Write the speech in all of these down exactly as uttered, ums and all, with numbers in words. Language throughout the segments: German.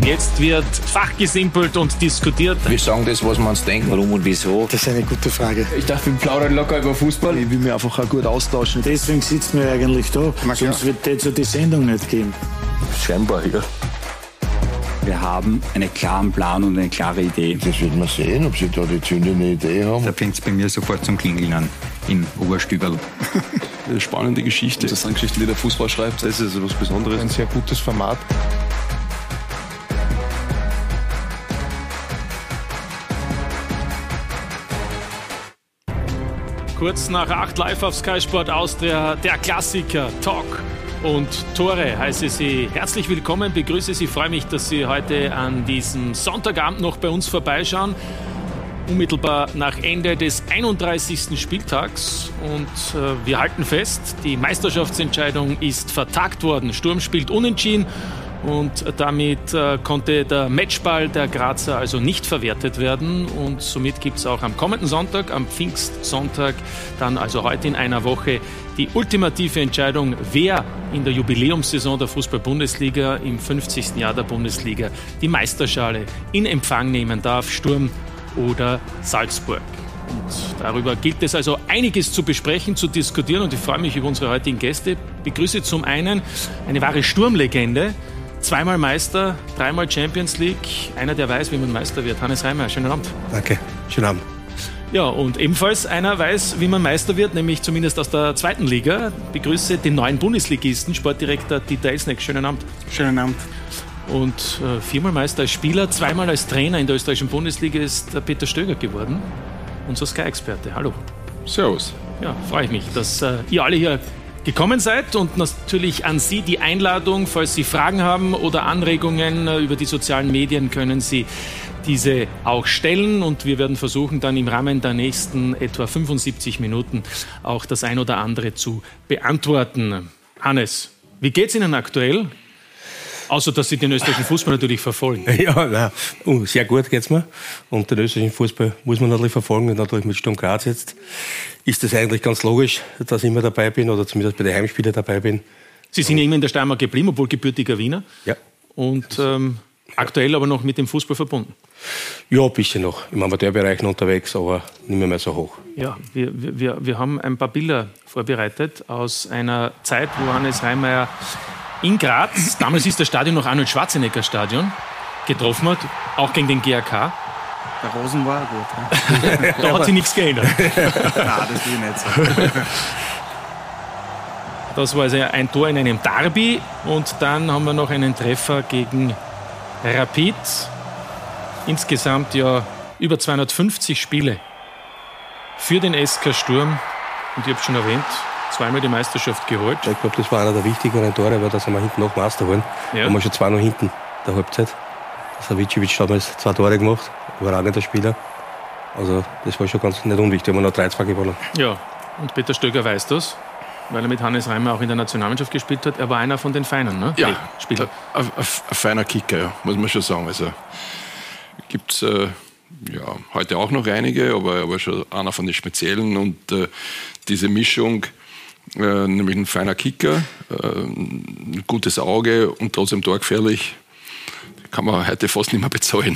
Jetzt wird fachgesimpelt und diskutiert. Wir sagen das, was wir uns denken. Warum und wieso? Das ist eine gute Frage. Ich dachte, wir plaudern locker über Fußball. Ich will mich einfach auch gut austauschen. Deswegen sitzen wir eigentlich da. Man Sonst wird es ja die Sendung nicht geben. Scheinbar, ja. Wir haben einen klaren Plan und eine klare Idee. Das wird man sehen, ob sie da die zündende Idee haben. Da fängt es bei mir sofort zum Klingeln an, im Oberstüberl. Eine spannende Geschichte. Das sind Geschichten, die der Fußball schreibt. Das ist etwas Besonderes. Ein sehr gutes Format. Kurz nach acht live auf Sky Sport Austria, der Klassiker, Talk und Tore. Heiße Sie herzlich willkommen, begrüße Sie, freue mich, dass Sie heute an diesem Sonntagabend noch bei uns vorbeischauen. Unmittelbar nach Ende des einunddreißigsten Spieltags und äh, wir halten fest, die Meisterschaftsentscheidung ist vertagt worden. Sturm spielt unentschieden und damit äh, konnte der Matchball der Grazer also nicht verwertet werden und somit gibt es auch am kommenden Sonntag, am Pfingstsonntag, dann also heute in einer Woche die ultimative Entscheidung, wer in der Jubiläumssaison der Fußball-Bundesliga im fünfzigsten Jahr der Bundesliga die Meisterschale in Empfang nehmen darf, Sturm oder Salzburg. Und darüber gilt es also einiges zu besprechen, zu diskutieren und ich freue mich über unsere heutigen Gäste. Ich begrüße zum einen eine wahre Sturmlegende, zweimal Meister, dreimal Champions League, einer, der weiß, wie man Meister wird. Hannes Reimer, schönen Abend. Danke, schönen Abend. Ja, und ebenfalls einer weiß, wie man Meister wird, nämlich zumindest aus der zweiten Liga. Ich begrüße den neuen Bundesligisten, Sportdirektor Dieter Elsneck. Schönen Abend. Schönen Abend. Und äh, viermal Meister als Spieler, zweimal als Trainer in der österreichischen Bundesliga ist äh, Peter Stöger geworden, unser Sky-Experte. Hallo. Servus. Ja, freue ich mich, dass äh, ihr alle hier gekommen seid und natürlich an Sie die Einladung, falls Sie Fragen haben oder Anregungen äh, über die sozialen Medien, können Sie diese auch stellen und wir werden versuchen, dann im Rahmen der nächsten etwa fünfundsiebzig Minuten auch das ein oder andere zu beantworten. Hannes, wie geht's Ihnen aktuell? Außer, dass Sie den österreichischen Fußball natürlich verfolgen. Ja, nein, oh, sehr gut geht's mir. Und den österreichischen Fußball muss man natürlich verfolgen. Und natürlich mit Sturm Graz jetzt ist das eigentlich ganz logisch, dass ich immer dabei bin oder zumindest bei den Heimspielen dabei bin. Sie sind ja immer in der Steiermark geblieben, obwohl gebürtiger Wiener. Ja. Und ähm, aktuell aber noch mit dem Fußball verbunden. Ja, ein bisschen noch. Im Amateurbereich noch unterwegs, aber nicht mehr, mehr so hoch. Ja, wir, wir, wir haben ein paar Bilder vorbereitet aus einer Zeit, wo Hannes Reimer in Graz, damals ist das Stadion noch Arnold Schwarzenegger Stadion, getroffen hat, auch gegen den G A K. Der Rosen war gut. Ja. Da hat sich nichts geändert. Nein, das will ich nicht sagen. Das war also ein Tor in einem Derby und dann haben wir noch einen Treffer gegen Rapid. Insgesamt ja über zweihundertfünfzig Spiele für den S K Sturm und ich habe es schon erwähnt, zweimal die Meisterschaft geholt. Ich glaube, das war einer der wichtigeren Tore, weil da sind wir hinten noch Meister geworden. Ja. Haben wir schon zwei noch hinten der Halbzeit. Savicevic hat damals zwei Tore gemacht, überragender Spieler. Also das war schon ganz nicht unwichtig, haben wir noch drei zwei gewonnen. Ja, und Peter Stöger weiß das, weil er mit Hannes Reimer auch in der Nationalmannschaft gespielt hat. Er war einer von den Feinen, ne? Ja, nee, Spieler. Ein, ein, ein feiner Kicker, ja, muss man schon sagen. Also gibt es äh, ja, heute auch noch einige, aber er war schon einer von den Speziellen und äh, diese Mischung, Äh, nämlich ein feiner Kicker, äh, ein gutes Auge und trotzdem torgefährlich, kann man heute fast nicht mehr bezahlen.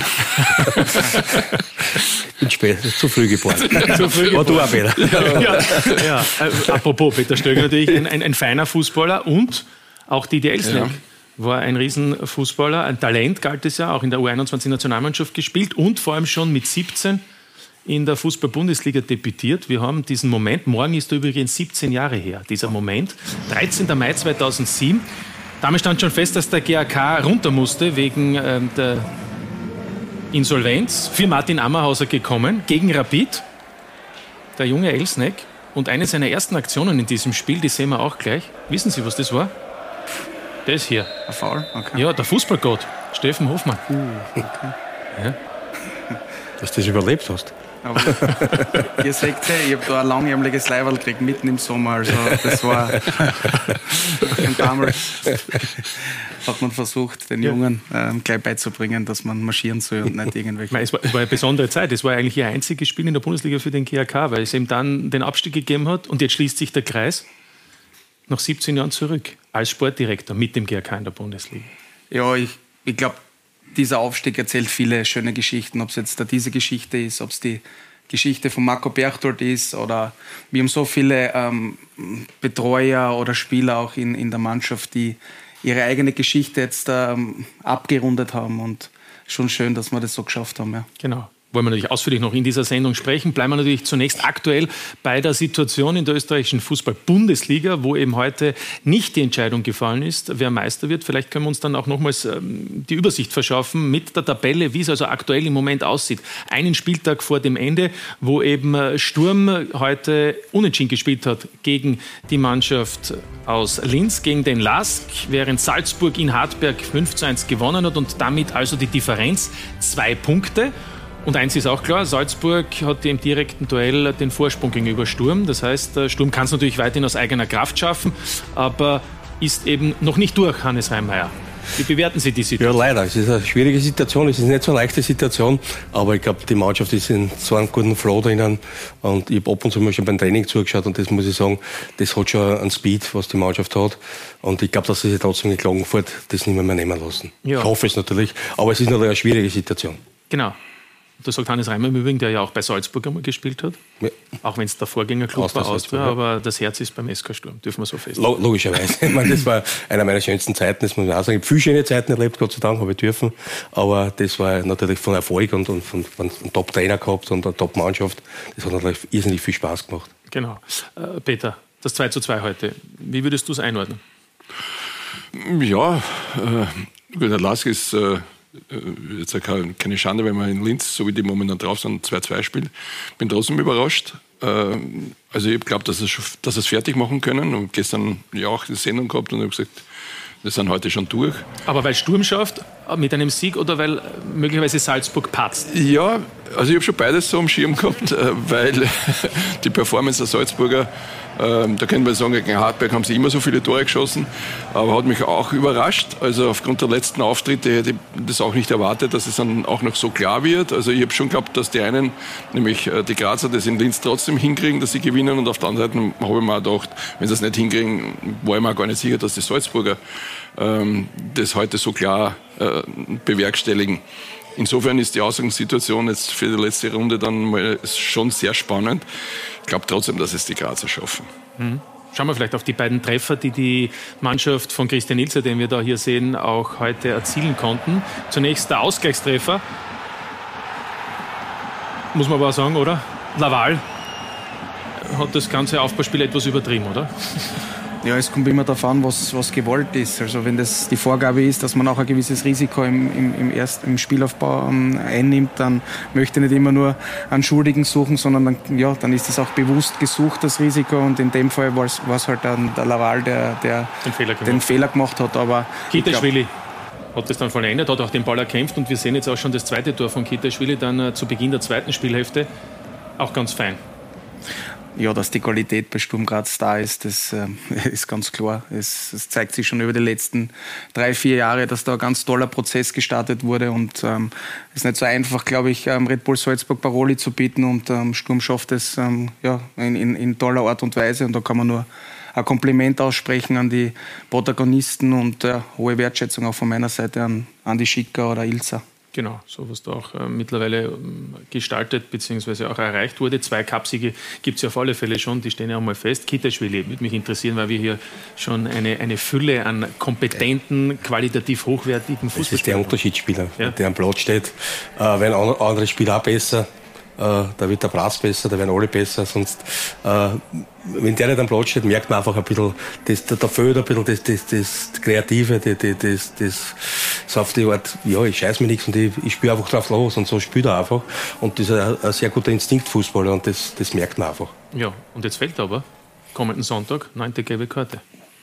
Bin spät, zu früh geboren. Zu früh geboren. Du auch, Peter. Ja, ja, ja. Äh, apropos, Peter Stöger natürlich ein, ein, ein feiner Fußballer und auch Dieter Elsneck ja. war ein Riesenfußballer, ein Talent galt es ja, auch in der U einundzwanzig-Nationalmannschaft gespielt und vor allem schon mit siebzehn in der Fußball-Bundesliga debütiert. Wir haben diesen Moment, morgen ist er übrigens siebzehn Jahre her, dieser Moment, dreizehnten Mai zweitausendsieben. Damals stand schon fest, dass der G A K runter musste wegen äh, der Insolvenz. Für Martin Ammerhauser gekommen, gegen Rapid, der junge Elsneck. Und eine seiner ersten Aktionen in diesem Spiel, die sehen wir auch gleich. Wissen Sie, was das war? Das hier. Ein Foul? Okay. Ja, der Fußballgott, Steffen Hofmann. Uh, okay. Ja. Dass du das überlebt hast. Aber ihr seht, ich habe da ein langärmeliges Leiberl gekriegt, mitten im Sommer. Also das war... Und damals hat man versucht, den Jungen ähm, gleich beizubringen, dass man marschieren soll und nicht irgendwelche... Es war, es war eine besondere Zeit. Es war eigentlich ihr einziges Spiel in der Bundesliga für den G A K, weil es eben dann den Abstieg gegeben hat. Und jetzt schließt sich der Kreis nach siebzehn Jahren zurück als Sportdirektor mit dem G A K in der Bundesliga. Ja, ich, ich glaube, dieser Aufstieg erzählt viele schöne Geschichten, ob es jetzt da diese Geschichte ist, ob es die Geschichte von Marco Berchtold ist oder wir haben so viele ähm, Betreuer oder Spieler auch in, in der Mannschaft, die ihre eigene Geschichte jetzt ähm, abgerundet haben und schon schön, dass wir das so geschafft haben. Ja. Genau. Wollen wir natürlich ausführlich noch in dieser Sendung sprechen. Bleiben wir natürlich zunächst aktuell bei der Situation in der österreichischen Fußball-Bundesliga, wo eben heute nicht die Entscheidung gefallen ist, wer Meister wird. Vielleicht können wir uns dann auch nochmals ähm, die Übersicht verschaffen mit der Tabelle, wie es also aktuell im Moment aussieht. Einen Spieltag vor dem Ende, wo eben Sturm heute unentschieden gespielt hat gegen die Mannschaft aus Linz, gegen den Lask, während Salzburg in Hartberg fünf zu eins gewonnen hat und damit also die Differenz zwei Punkte. Und eins ist auch klar, Salzburg hat im direkten Duell den Vorsprung gegenüber Sturm. Das heißt, Sturm kann es natürlich weiterhin aus eigener Kraft schaffen, aber ist eben noch nicht durch, Hannes Reinmeier. Wie bewerten Sie die Situation? Ja, leider. Es ist eine schwierige Situation. Es ist nicht so eine leichte Situation. Aber ich glaube, die Mannschaft ist in so einem guten Flow drinnen. Und ich habe ab und zu mal schon beim Training zugeschaut. Und das muss ich sagen, das hat schon einen Speed, was die Mannschaft hat. Und ich glaube, dass sie sich trotzdem in Klagenfurt das nicht mehr, mehr nehmen lassen. Ja. Ich hoffe es natürlich. Aber es ist natürlich eine schwierige Situation. Genau. Das sagt Hannes Reimer im Übrigen, der ja auch bei Salzburg einmal gespielt hat. Ja. Auch wenn es der Vorgängerclub war, Austria, ja. Aber das Herz ist beim S K Sturm, dürfen wir so feststellen. Logischerweise. Ich meine, das war einer meiner schönsten Zeiten, das muss man auch sagen. Ich habe viele schöne Zeiten erlebt, Gott sei Dank, habe ich dürfen. Aber das war natürlich von Erfolg und, und von, von einem Top-Trainer gehabt und einer Top-Mannschaft. Das hat natürlich irrsinnig viel Spaß gemacht. Genau. Äh, Peter, das zwei zu zwei heute. Wie würdest du es einordnen? Ja, äh, der Lask ist... Äh jetzt keine Schande, wenn man in Linz, so wie die momentan drauf sind, zwei zwei spielt. Bin trotzdem überrascht. Also ich glaube, dass sie dass es fertig machen können. Und gestern ja auch die Sendung gehabt und habe gesagt, wir sind heute schon durch. Aber weil Sturm schafft mit einem Sieg oder weil möglicherweise Salzburg patzt? Ja, also ich habe schon beides so am Schirm gehabt, weil die Performance der Salzburger, ähm, da können wir sagen, gegen Hartberg haben sie immer so viele Tore geschossen, aber hat mich auch überrascht. Also aufgrund der letzten Auftritte hätte ich das auch nicht erwartet, dass es dann auch noch so klar wird. Also ich habe schon geglaubt, dass die einen, nämlich die Grazer, das in Linz trotzdem hinkriegen, dass sie gewinnen, und auf der anderen Seite habe ich mir auch gedacht, wenn sie das nicht hinkriegen, war ich mir auch gar nicht sicher, dass die Salzburger ähm, das heute so klar äh, bewerkstelligen. Insofern ist die Ausgangssituation jetzt für die letzte Runde dann mal schon sehr spannend. Ich glaube trotzdem, dass es die Grazer schaffen. Mhm. Schauen wir vielleicht auf die beiden Treffer, die die Mannschaft von Christian Ilzer, den wir da hier sehen, auch heute erzielen konnten. Zunächst der Ausgleichstreffer. Muss man aber auch sagen, oder? Laval hat das ganze Aufbauspiel etwas übertrieben, oder? Ja, es kommt immer darauf an, was, was gewollt ist. Also wenn das die Vorgabe ist, dass man auch ein gewisses Risiko im, im, im, Erst, im Spielaufbau ähm, einnimmt, dann möchte ich nicht immer nur einen Schuldigen suchen, sondern dann, ja, dann ist es auch bewusst gesucht, das Risiko. Und in dem Fall war es halt dann der Laval, der, der den, Fehler gemacht. den Fehler gemacht hat. Aber Kitaschwili hat das dann vollendet, hat auch den Ball erkämpft. Und wir sehen jetzt auch schon das zweite Tor von Kitaschwili dann äh, zu Beginn der zweiten Spielhälfte. Auch ganz fein. Ja, dass die Qualität bei Sturm Graz da ist, das äh, ist ganz klar. Es, es zeigt sich schon über die letzten drei, vier Jahre, dass da ein ganz toller Prozess gestartet wurde. Und ähm, es ist nicht so einfach, glaube ich, ähm, Red Bull Salzburg Paroli zu bieten. Und ähm, Sturm schafft es ähm, ja, in, in, in toller Art und Weise. Und da kann man nur ein Kompliment aussprechen an die Protagonisten und äh, hohe Wertschätzung auch von meiner Seite an Andi Schicker oder Ilzer. Genau, so was da auch äh, mittlerweile ähm, gestaltet bzw. auch erreicht wurde. Zwei Cupsiege gibt es ja auf alle Fälle schon, die stehen ja auch mal fest. Kitaschwili würde mich interessieren, weil wir hier schon eine, eine Fülle an kompetenten, qualitativ hochwertigen Fußballspielern haben. Das ist der Unterschiedsspieler, ja? Der am Platz steht. Äh, werden andere Spieler auch besser. Uh, da wird der Platz besser, da werden alle besser. Sonst, uh, wenn der nicht am Platz steht, merkt man einfach ein bisschen, das, da, da fehlt ein bisschen das, das, das Kreative, das, das, das, so auf die Art, ja, ich scheiß mir nichts und ich, ich spiele einfach drauf los und so spielt er einfach. Und das ist ein, ein sehr guter Instinktfußballer und das, das merkt man einfach. Ja, und jetzt fällt aber, kommenden Sonntag, neunte gelbe Karte.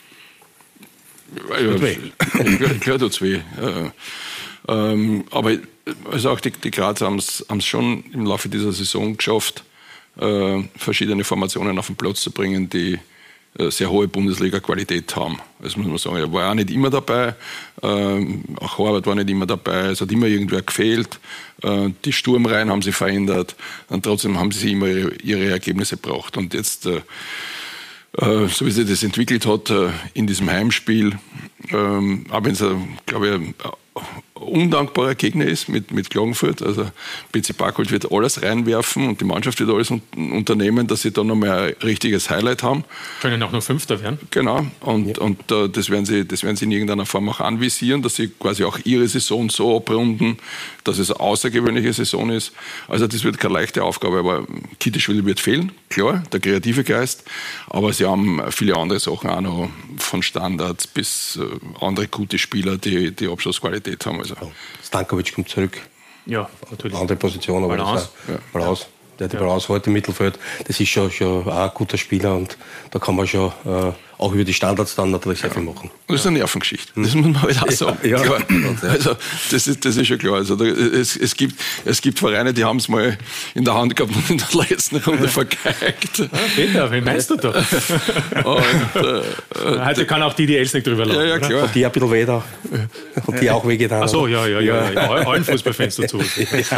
Ja, ja, klar tut's weh. Ja. Ähm, aber also auch die, die Grazer haben es schon im Laufe dieser Saison geschafft, äh, verschiedene Formationen auf den Platz zu bringen, die äh, sehr hohe Bundesliga-Qualität haben. Das muss man sagen. Er war auch nicht immer dabei, ähm, auch Horvath war nicht immer dabei, es hat immer irgendwer gefehlt. Äh, die Sturmreihen haben sich verändert und trotzdem haben sie immer ihre, ihre Ergebnisse gebraucht. Und jetzt, äh, äh, so wie sich das entwickelt hat äh, in diesem Heimspiel, äh, auch wenn es, glaube ich, undankbarer Gegner ist mit, mit Klagenfurt. Also B C Parkholt wird alles reinwerfen und die Mannschaft wird alles un- unternehmen, dass sie da nochmal ein richtiges Highlight haben. Können auch noch Fünfter werden. Genau. Und, ja. und uh, das, werden sie, das werden sie in irgendeiner Form auch anvisieren, dass sie quasi auch ihre Saison so abrunden, dass es eine außergewöhnliche Saison ist. Also das wird keine leichte Aufgabe, aber Kiteschwili wird fehlen, klar, der kreative Geist. Aber sie haben viele andere Sachen auch noch, von Standards bis uh, andere gute Spieler, die, die Abschlussqualität haben. Also. Stankovic kommt zurück. Ja, natürlich. Andere Position, aber Balance. Das ist Balance. Ja. Der hat die Balance heute im Mittelfeld. Das ist schon, schon auch ein guter Spieler und da kann man schon äh, auch über die Standards dann natürlich sehr viel machen. Das ist eine Nervengeschichte. Das muss man halt auch sagen. Ja, ja. Also, das ist, das ist schon klar. Also, da, es, es, gibt, es gibt Vereine, die haben es mal in der Hand gehabt und in der letzten Runde vergeigt. Ja, Peter, wen meinst du da? Und, äh, Heute kann auch die die Els nicht drüber lachen. Ja, ja, klar. Und die ein bisschen weh da. Und die auch wehgetan. Ach so, ja, ja, ja. ja. Allen Fußballfans dazu. Ja.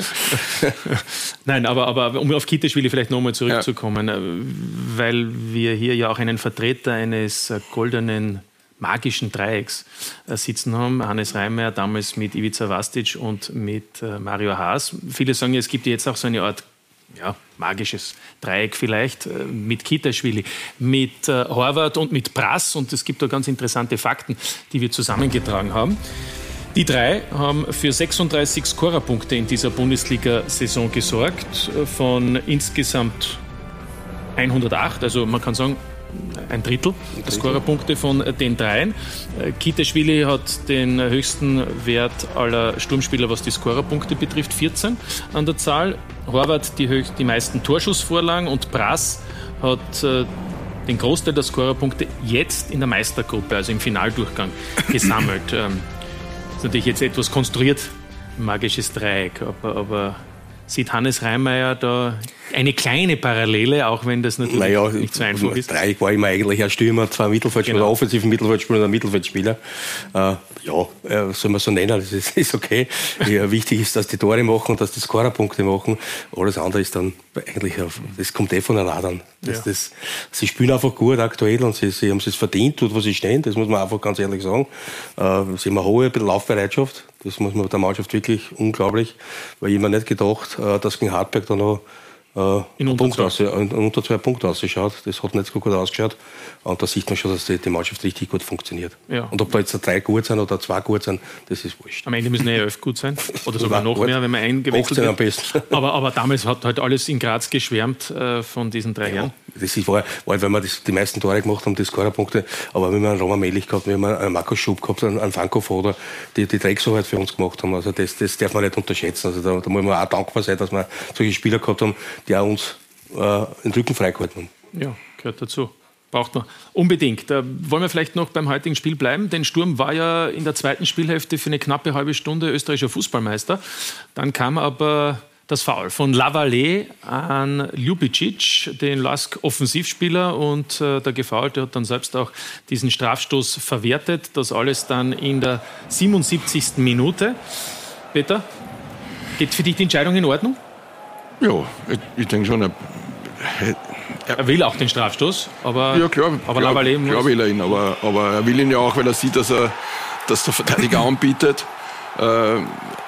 Nein, aber, aber um auf Kiteschwili vielleicht nochmal zurückzukommen, ja. weil wir hier ja auch einen Vertreter eines goldenen magischen Dreiecks sitzen haben. Hannes Reimeyer damals mit Ivica Vastic und mit Mario Haas. Viele sagen, es gibt jetzt auch so eine Art ja, magisches Dreieck vielleicht mit Kiteschwili, mit Horvath und mit Brass. Und es gibt da ganz interessante Fakten, die wir zusammengetragen haben. Die drei haben für sechsunddreißig Scorerpunkte in dieser Bundesliga-Saison gesorgt, von insgesamt hundertacht, also man kann sagen, ein Drittel der Scorerpunkte von den dreien. Kiteschwili hat den höchsten Wert aller Sturmspieler, was die Scorerpunkte betrifft, vierzehn an der Zahl. Horvath die, höch- die meisten Torschussvorlagen und Brass hat äh, den Großteil der Scorerpunkte jetzt in der Meistergruppe, also im Finaldurchgang, gesammelt. ähm, das ist natürlich jetzt etwas konstruiert, ein magisches Dreieck, aber, aber sieht Hannes Reimeyer da eine kleine Parallele, auch wenn das natürlich naja, nicht so einfach ist? Dreieck war immer eigentlich ein Stürmer, zwei Mittelfeldspieler, genau. Offensiven Mittelfeldspieler und ein Mittelfeldspieler. Äh, ja, äh, soll man so nennen, das ist, ist okay. Ja, wichtig ist, dass die Tore machen und dass die Scorerpunkte machen. Alles andere ist dann eigentlich, das kommt eh von der Radern. Das, ja. das, sie spielen einfach gut aktuell und sie, sie haben es verdient, dort wo sie stehen, das muss man einfach ganz ehrlich sagen. Äh, sie haben eine hohe Laufbereitschaft, das muss man der Mannschaft wirklich unglaublich, weil ich mir nicht gedacht, äh, dass gegen Hartberg da noch Uh, in unter, Punkt aus, in unter zwei Punkte ausschaut. Das hat nicht so gut ausgeschaut. Und da sieht man schon, dass die, die Mannschaft richtig gut funktioniert. Ja. Und ob da jetzt drei gut sind oder zwei gut sind, das ist wurscht. Am Ende müssen ja elf gut sein. Oder sogar noch mehr, wenn man eingewechselt wird. Am besten. Aber, aber damals hat halt alles in Graz geschwärmt äh, von diesen drei ja, Jahren. Das ist, war, war, weil wir das, die meisten Tore gemacht haben, die Scorerpunkte. Aber wenn wir einen Roman Melich gehabt, wenn wir einen Markus Schub gehabt, einen, einen Franco Foda, die die Drecksarbeit für uns gemacht haben. Also das, das darf man nicht unterschätzen. Also da, da muss man auch dankbar sein, dass wir solche Spieler gehabt haben, die auch uns äh, den Rücken freigehalten haben. Ja, gehört dazu. Braucht man unbedingt. Da wollen wir vielleicht noch beim heutigen Spiel bleiben. Denn Sturm war ja in der zweiten Spielhälfte für eine knappe halbe Stunde österreichischer Fußballmeister. Dann kam aber das Foul von Lavallee an Ljubicic, den Lask Offensivspieler, und äh, der Gefaulte hat dann selbst auch diesen Strafstoß verwertet. Das alles dann in der siebenundsiebzigsten Minute. Peter, geht für dich die Entscheidung in Ordnung? Ja, ich, ich denke schon. Er, er, er will auch den Strafstoß, aber, ja, klar, aber klar, Lavallee klar will er ihn, aber, aber er will ihn ja auch, weil er sieht, dass, er, dass der Verteidiger anbietet. Äh,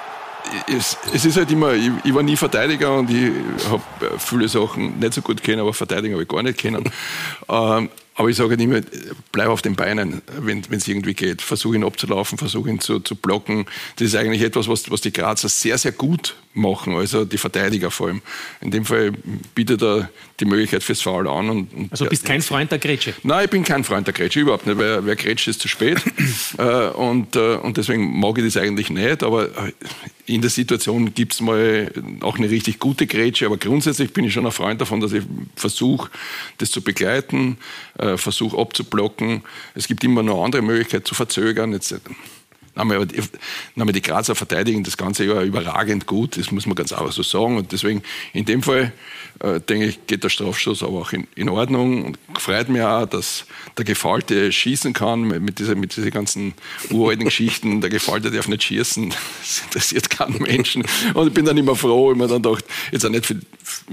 Es, es ist halt immer, ich, ich war nie Verteidiger und ich habe viele Sachen nicht so gut kennen, aber Verteidiger habe ich gar nicht kennen. ähm, aber ich sage halt immer, bleib auf den Beinen, wenn es irgendwie geht. Versuch ihn abzulaufen, versuch ihn zu, zu blocken. Das ist eigentlich etwas, was, was die Grazer sehr, sehr gut machen, also die Verteidiger vor allem. In dem Fall bietet er die Möglichkeit fürs Foul an. Und, und also du bist kein Freund der Grätsche? Nein, ich bin kein Freund der Grätsche, überhaupt nicht, weil wer grätscht, ist zu spät. äh, und, äh, und deswegen mag ich das eigentlich nicht, aber in der Situation gibt es mal auch eine richtig gute Grätsche, aber grundsätzlich bin ich schon ein Freund davon, dass ich versuche, das zu begleiten, äh, versuche abzublocken. Es gibt immer noch andere Möglichkeiten zu verzögern. Jetzt, Nein, die, die Grazer verteidigen das ganze Jahr überragend gut, das muss man ganz einfach so sagen. Und deswegen, in dem Fall, äh, denke ich, geht der Strafstoß aber auch in, in Ordnung. Und freut mich auch, dass der Gefaulte schießen kann mit diesen mit diese ganzen uralten Geschichten. Der Gefaulte darf nicht schießen, das interessiert keinen Menschen. Und ich bin dann immer froh, ich mir dann gedacht, jetzt auch nicht für,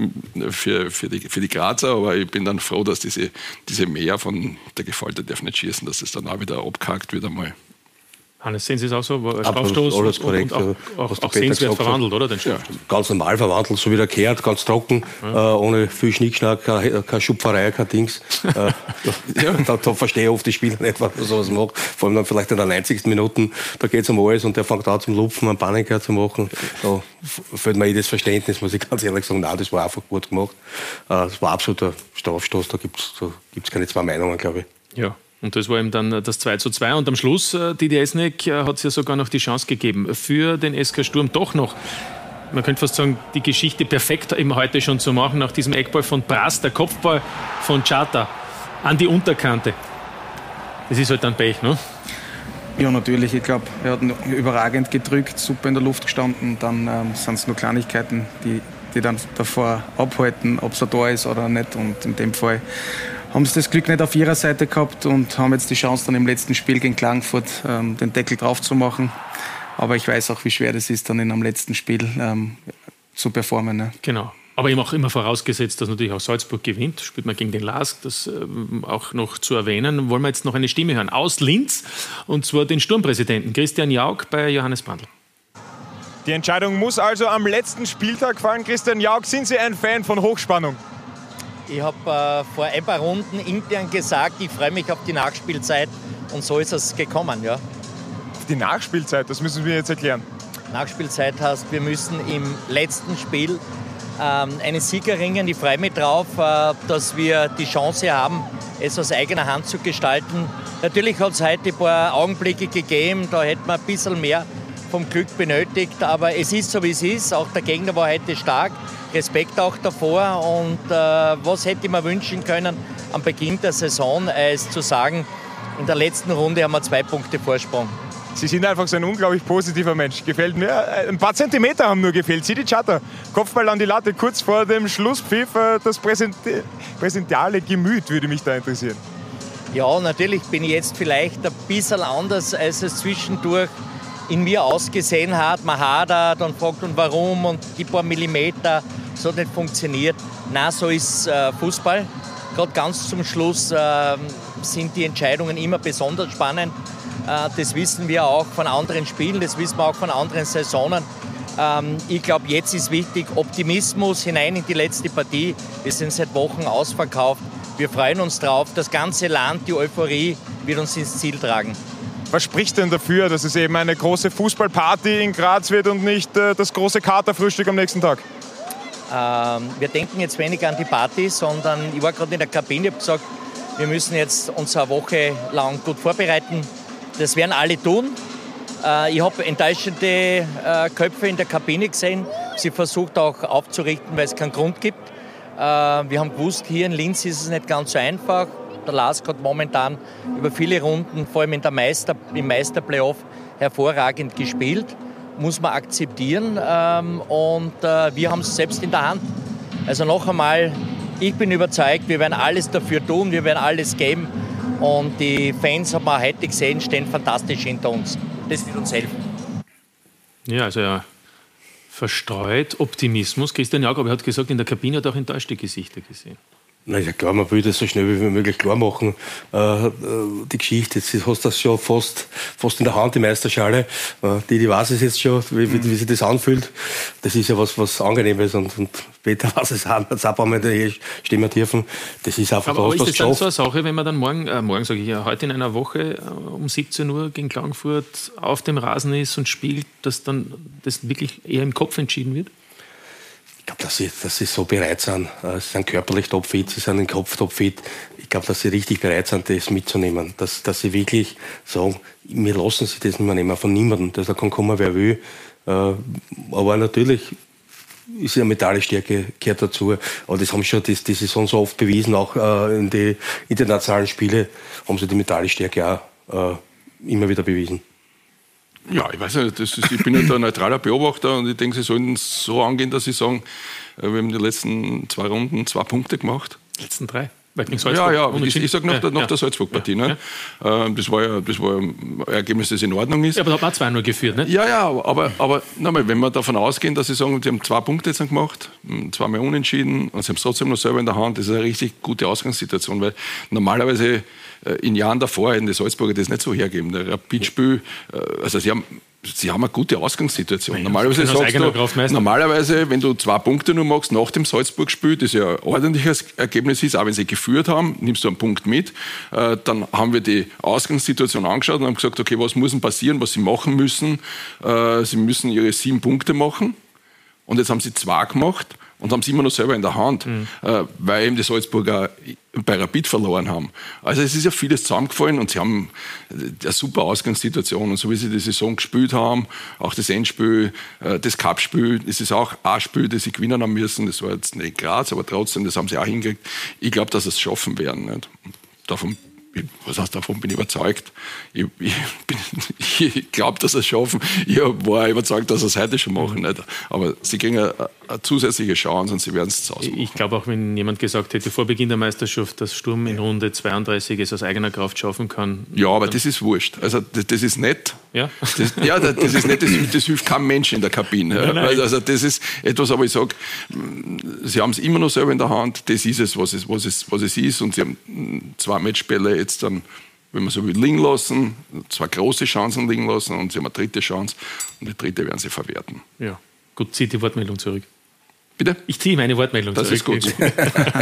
für, für, die, für die Grazer, aber ich bin dann froh, dass diese, diese Mehr von der Gefaulte darf nicht schießen, dass es dann auch wieder abgehakt wird einmal. Hannes, sehen Sie es auch so? Absolut, alles korrekt. Und, und auch, auch, auch sehenswert verwandelt, oder? Den ja, ganz normal verwandelt, so wie der kehrt, ganz trocken, ja. äh, ohne viel Schnickschnack, keine, keine Schupferei, kein Dings. äh, ja, da, da verstehe ich oft die Spieler nicht, was man sowas macht. Vor allem dann vielleicht in der neunzigsten Minuten, da geht es um alles und der fängt an zum Lupfen, einen Paniker zu machen. Da fällt mir jedes Verständnis, muss ich ganz ehrlich sagen, nein, das war einfach gut gemacht. Äh, das war absoluter Strafstoß, da gibt es da gibt's keine zwei Meinungen, glaube ich. Ja. Und das war eben dann das zwei zu zwei. Und am Schluss, Didi Esnek hat es ja sogar noch die Chance gegeben, für den S K Sturm doch noch, man könnte fast sagen, die Geschichte perfekt eben heute schon zu machen, nach diesem Eckball von Brass, der Kopfball von Chata an die Unterkante. Das ist halt dann Pech, ne? Ja, natürlich. Ich glaube, er hat überragend gedrückt, super in der Luft gestanden. Dann ähm, sind es nur Kleinigkeiten, die, die dann davor abhalten, ob es da ist oder nicht. Und in dem Fall haben sie das Glück nicht auf ihrer Seite gehabt und haben jetzt die Chance, dann im letzten Spiel gegen Klagenfurt ähm, den Deckel drauf zu machen. Aber ich weiß auch, wie schwer das ist, dann in einem letzten Spiel ähm, zu performen. Ne? Genau. Aber eben auch immer vorausgesetzt, dass natürlich auch Salzburg gewinnt. Spielt man gegen den Lask, das ähm, auch noch zu erwähnen. Wollen wir jetzt noch eine Stimme hören aus Linz, und zwar den Sturmpräsidenten Christian Jauch bei Johannes Brandl. Die Entscheidung muss also am letzten Spieltag fallen. Christian Jauch, sind Sie ein Fan von Hochspannung? Ich habe äh, vor ein paar Runden intern gesagt, ich freue mich auf die Nachspielzeit, und so ist es gekommen. Ja. Auf die Nachspielzeit, das müssen wir jetzt erklären. Nachspielzeit heißt, wir müssen im letzten Spiel ähm, einen Sieg erringen. Ich freue mich darauf, äh, dass wir die Chance haben, es aus eigener Hand zu gestalten. Natürlich hat es heute ein paar Augenblicke gegeben, da hätte man ein bisschen mehr vom Glück benötigt, aber es ist so, wie es ist. Auch der Gegner war heute stark. Respekt auch davor, und äh, was hätte ich mir wünschen können am Beginn der Saison, als zu sagen, in der letzten Runde haben wir zwei Punkte Vorsprung. Sie sind einfach so ein unglaublich positiver Mensch, gefällt mir. Ein paar Zentimeter haben nur gefehlt. Sidi Chata, Kopfball an die Latte kurz vor dem Schlusspfiff, das präsenti- präsentiale Gemüt würde mich da interessieren. Ja, natürlich bin ich jetzt vielleicht ein bisschen anders, als es zwischendurch in mir ausgesehen hat. Man hadert und fragt, und warum, und die paar Millimeter, so hat nicht funktioniert. Nein, so ist äh, Fußball. Gerade ganz zum Schluss äh, sind die Entscheidungen immer besonders spannend. Äh, das wissen wir auch von anderen Spielen, das wissen wir auch von anderen Saisonen. Ähm, ich glaube, jetzt ist wichtig, Optimismus hinein in die letzte Partie. Wir sind seit Wochen ausverkauft. Wir freuen uns drauf. Das ganze Land, die Euphorie wird uns ins Ziel tragen. Was spricht denn dafür, dass es eben eine große Fußballparty in Graz wird und nicht äh, das große Katerfrühstück am nächsten Tag? Ähm, wir denken jetzt weniger an die Party, sondern ich war gerade in der Kabine und habe gesagt, wir müssen jetzt uns eine Woche lang gut vorbereiten. Das werden alle tun. Äh, ich habe enttäuschende äh, Köpfe in der Kabine gesehen. Sie versucht auch aufzurichten, weil es keinen Grund gibt. Äh, wir haben gewusst, hier in Linz ist es nicht ganz so einfach. Der Lask hat momentan über viele Runden, vor allem in der Meister, im Meisterplayoff, hervorragend gespielt. Muss man akzeptieren. Ähm, und äh, wir haben es selbst in der Hand. Also noch einmal, ich bin überzeugt, wir werden alles dafür tun, wir werden alles geben. Und die Fans, haben wir heute gesehen, stehen fantastisch hinter uns. Das wird uns helfen. Ja, also ja, verstreut Optimismus. Christian Jauch, aber er hat gesagt, in der Kabine hat er auch enttäuschte Gesichter gesehen. Na ja, klar, man will das so schnell wie möglich klar machen. Äh, die Geschichte, jetzt hast du das schon fast, fast in der Hand, die Meisterschale. Äh, die, die weiß es jetzt schon, wie, wie, wie sich das anfühlt. Das ist ja was, was Angenehmes. Und, und Peter weiß es auch, jetzt auch ein paar Mal in der Stimme dürfen. Das ist einfach aber das, was ist das dann so eine Sache, wenn man dann morgen, äh, morgen sage ich ja, heute in einer Woche äh, um siebzehn Uhr gegen Klagenfurt auf dem Rasen ist und spielt, dass dann das wirklich eher im Kopf entschieden wird? Ich glaube, dass sie, dass sie so bereit sind. Sie sind körperlich topfit, sie sind im Kopf topfit. Ich glaube, dass sie richtig bereit sind, das mitzunehmen. Dass, dass sie wirklich sagen, wir lassen sie das nicht mehr nehmen, von niemandem. Da kann kommen, wer will. Aber natürlich ist ja Medaillenstärke gehört dazu. Aber das haben schon die, die Saison so oft bewiesen, auch in die internationalen Spiele haben sie die Medaillenstärke auch immer wieder bewiesen. Ja, ich weiß nicht, das ist, ich bin ja da ein neutraler Beobachter und ich denke, sie sollten es so angehen, dass sie sagen, wir haben die letzten zwei Runden zwei Punkte gemacht. Die letzten drei. Ja, ja, ich, ich sage nach, ja, nach ja. der Salzburg-Partie. Ja, ne? ja. Das war ja das war ein Ergebnis, das in Ordnung ist. Ja, aber da hat man zwei null geführt, ne? Ja, ja, aber, aber nochmal, wenn wir davon ausgehen, dass sie sagen, sie haben zwei Punkte jetzt gemacht, zweimal unentschieden und sie haben es trotzdem noch selber in der Hand, das ist eine richtig gute Ausgangssituation, weil normalerweise in Jahren davor hätten die Salzburger das nicht so hergeben. Der Rapid-Spiel, also sie haben Sie haben eine gute Ausgangssituation. Ja, normalerweise, sagst du, normalerweise, wenn du zwei Punkte nur machst nach dem Salzburg-Spiel, das ja ein ordentliches Ergebnis ist, auch wenn sie geführt haben, nimmst du einen Punkt mit. Äh, dann haben wir die Ausgangssituation angeschaut und haben gesagt, okay, was muss denn passieren, was sie machen müssen? Äh, sie müssen ihre sieben Punkte machen. Und jetzt haben sie zwei gemacht und haben sie immer noch selber in der Hand, mhm. äh, weil eben die Salzburger bei Rapid verloren haben. Also es ist ja vieles zusammengefallen und sie haben eine super Ausgangssituation. Und so wie sie die Saison gespielt haben, auch das Endspiel, äh, das Cup-Spiel, das ist auch ein Spiel, das sie gewinnen haben müssen. Das war jetzt nicht Graz, aber trotzdem, das haben sie auch hingekriegt. Ich glaube, dass sie es schaffen werden. Nicht? Davon Was heißt, davon bin ich überzeugt. Ich, ich, ich glaube, dass sie es schaffen. Ich war überzeugt, dass sie es heute schon machen. Nicht? Aber sie kriegen eine, eine zusätzliche Chance und sie werden es zu Hause machen. Ich glaube auch, wenn jemand gesagt hätte, vor Beginn der Meisterschaft, dass Sturm in Runde zweiunddreißig es aus eigener Kraft schaffen kann. Ja, aber das ist wurscht. Also das, das ist nett. Ja, das, ja, das ist nett. Das, das hilft keinem Mensch in der Kabine. Nein, nein. Also das ist etwas, aber ich sage, sie haben es immer noch selber in der Hand. Das ist es, was es, was es, was es ist. Und sie haben zwei Matchbälle jetzt dann, wenn man so will, liegen lassen, zwei große Chancen liegen lassen und sie haben eine dritte Chance und die dritte werden sie verwerten. Ja, gut, zieht die Wortmeldung zurück. Bitte? Ich ziehe meine Wortmeldung das zurück. Das ist gut.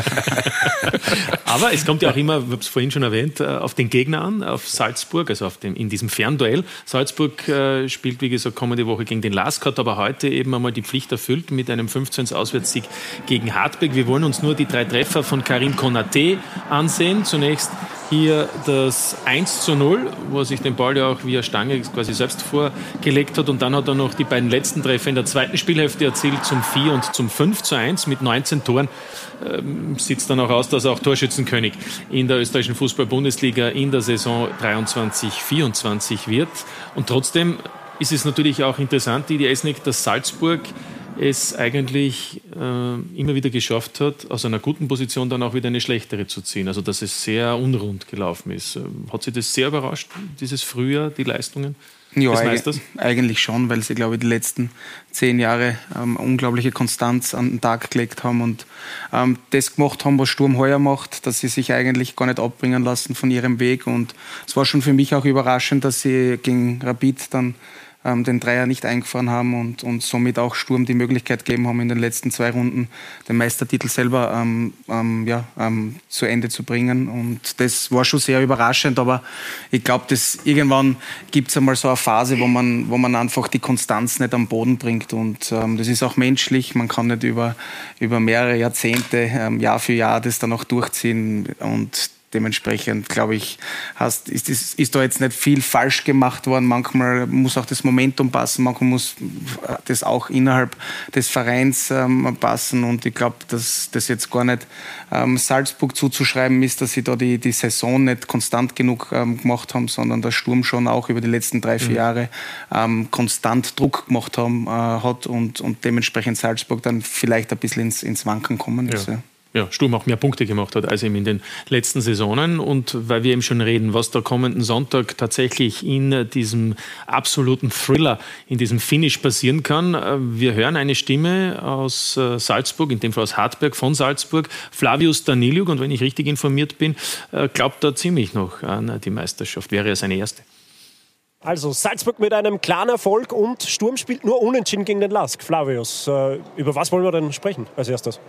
Aber es kommt ja auch immer, ich habe es vorhin schon erwähnt, auf den Gegner an, auf Salzburg, also auf dem, in diesem Fernduell. Salzburg äh, spielt, wie gesagt, kommende Woche gegen den LASK, hat aber heute eben einmal die Pflicht erfüllt mit einem fünf zu eins Auswärtssieg gegen Hartberg. Wir wollen uns nur die drei Treffer von Karim Konaté ansehen. Zunächst hier das eins zu null, wo er sich den Ball ja auch via Stange quasi selbst vorgelegt hat. Und dann hat er noch die beiden letzten Treffer in der zweiten Spielhälfte erzielt, zum vier und zum fünf zu eins mit neunzehn Toren. Ähm, sieht es dann auch aus, dass er auch Torschützenkönig in der österreichischen Fußball-Bundesliga in der Saison dreiundzwanzig vierundzwanzig wird. Und trotzdem ist es natürlich auch interessant, Didi Esnik, dass Salzburg es eigentlich äh, immer wieder geschafft hat, aus einer guten Position dann auch wieder eine schlechtere zu ziehen. Also dass es sehr unrund gelaufen ist. Hat Sie das sehr überrascht, dieses Frühjahr, die Leistungen ja, des Meisters? Eigentlich schon, weil sie, glaube ich, die letzten zehn Jahre ähm, unglaubliche Konstanz an den Tag gelegt haben und ähm, das gemacht haben, was Sturm heuer macht, dass sie sich eigentlich gar nicht abbringen lassen von ihrem Weg. Und es war schon für mich auch überraschend, dass sie gegen Rapid dann ähm, den Dreier nicht eingefahren haben und, und somit auch Sturm die Möglichkeit gegeben haben, in den letzten zwei Runden den Meistertitel selber ähm, ähm, ja, ähm, zu Ende zu bringen. Und das war schon sehr überraschend, aber ich glaube, dass irgendwann gibt es einmal so eine Phase, wo man, wo man einfach die Konstanz nicht am Boden bringt. Und ähm, das ist auch menschlich. Man kann nicht über, über mehrere Jahrzehnte, ähm, Jahr für Jahr das dann auch durchziehen. Und dementsprechend, glaube ich, hast, ist, ist, ist da jetzt nicht viel falsch gemacht worden. Manchmal muss auch das Momentum passen, manchmal muss das auch innerhalb des Vereins ähm, passen. Und ich glaube, dass das jetzt gar nicht ähm, Salzburg zuzuschreiben ist, dass sie da die, die Saison nicht konstant genug ähm, gemacht haben, sondern der Sturm schon auch über die letzten drei, vier mhm. Jahre ähm, konstant Druck gemacht haben, äh, hat und, und dementsprechend Salzburg dann vielleicht ein bisschen ins, ins Wanken kommen ist. Ja. Ja. Ja, Sturm auch mehr Punkte gemacht hat als eben in den letzten Saisonen. Und weil wir eben schon reden, was da kommenden Sonntag tatsächlich in diesem absoluten Thriller, in diesem Finish passieren kann. Wir hören eine Stimme aus Salzburg, in dem Fall aus Hartberg, von Salzburg. Flavius Daniliuk, und wenn ich richtig informiert bin, glaubt er ziemlich noch an die Meisterschaft. Wäre er seine erste. Also Salzburg mit einem klaren Erfolg und Sturm spielt nur unentschieden gegen den LASK. Flavius, über was wollen wir denn sprechen als erstes?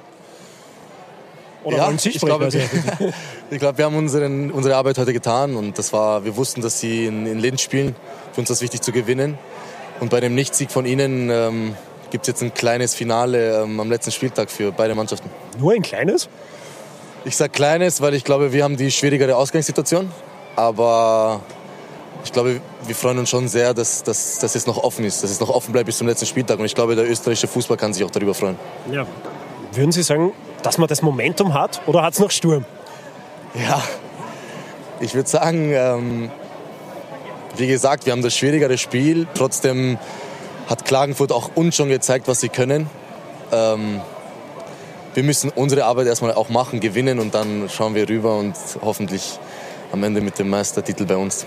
Oder ja, wollen Sie ich sprechen? glaube, wir, ich glaube, wir haben unseren, unsere Arbeit heute getan und das war, wir wussten, dass sie in, in Linz spielen. Für uns ist das wichtig zu gewinnen. Und bei dem Nichtsieg von ihnen ähm, gibt es jetzt ein kleines Finale ähm, am letzten Spieltag für beide Mannschaften. Nur ein kleines? Ich sage kleines, weil ich glaube, wir haben die schwierigere Ausgangssituation. Aber ich glaube, wir freuen uns schon sehr, dass, dass, dass es noch offen ist, dass es noch offen bleibt bis zum letzten Spieltag. Und ich glaube, der österreichische Fußball kann sich auch darüber freuen. Ja. Würden Sie sagen, dass man das Momentum hat, oder hat es noch Sturm? Ja, ich würde sagen, ähm, wie gesagt, wir haben das schwierigere Spiel. Trotzdem hat Klagenfurt auch uns schon gezeigt, was sie können. Ähm, wir müssen unsere Arbeit erstmal auch machen, gewinnen und dann schauen wir rüber und hoffentlich am Ende mit dem Meistertitel bei uns.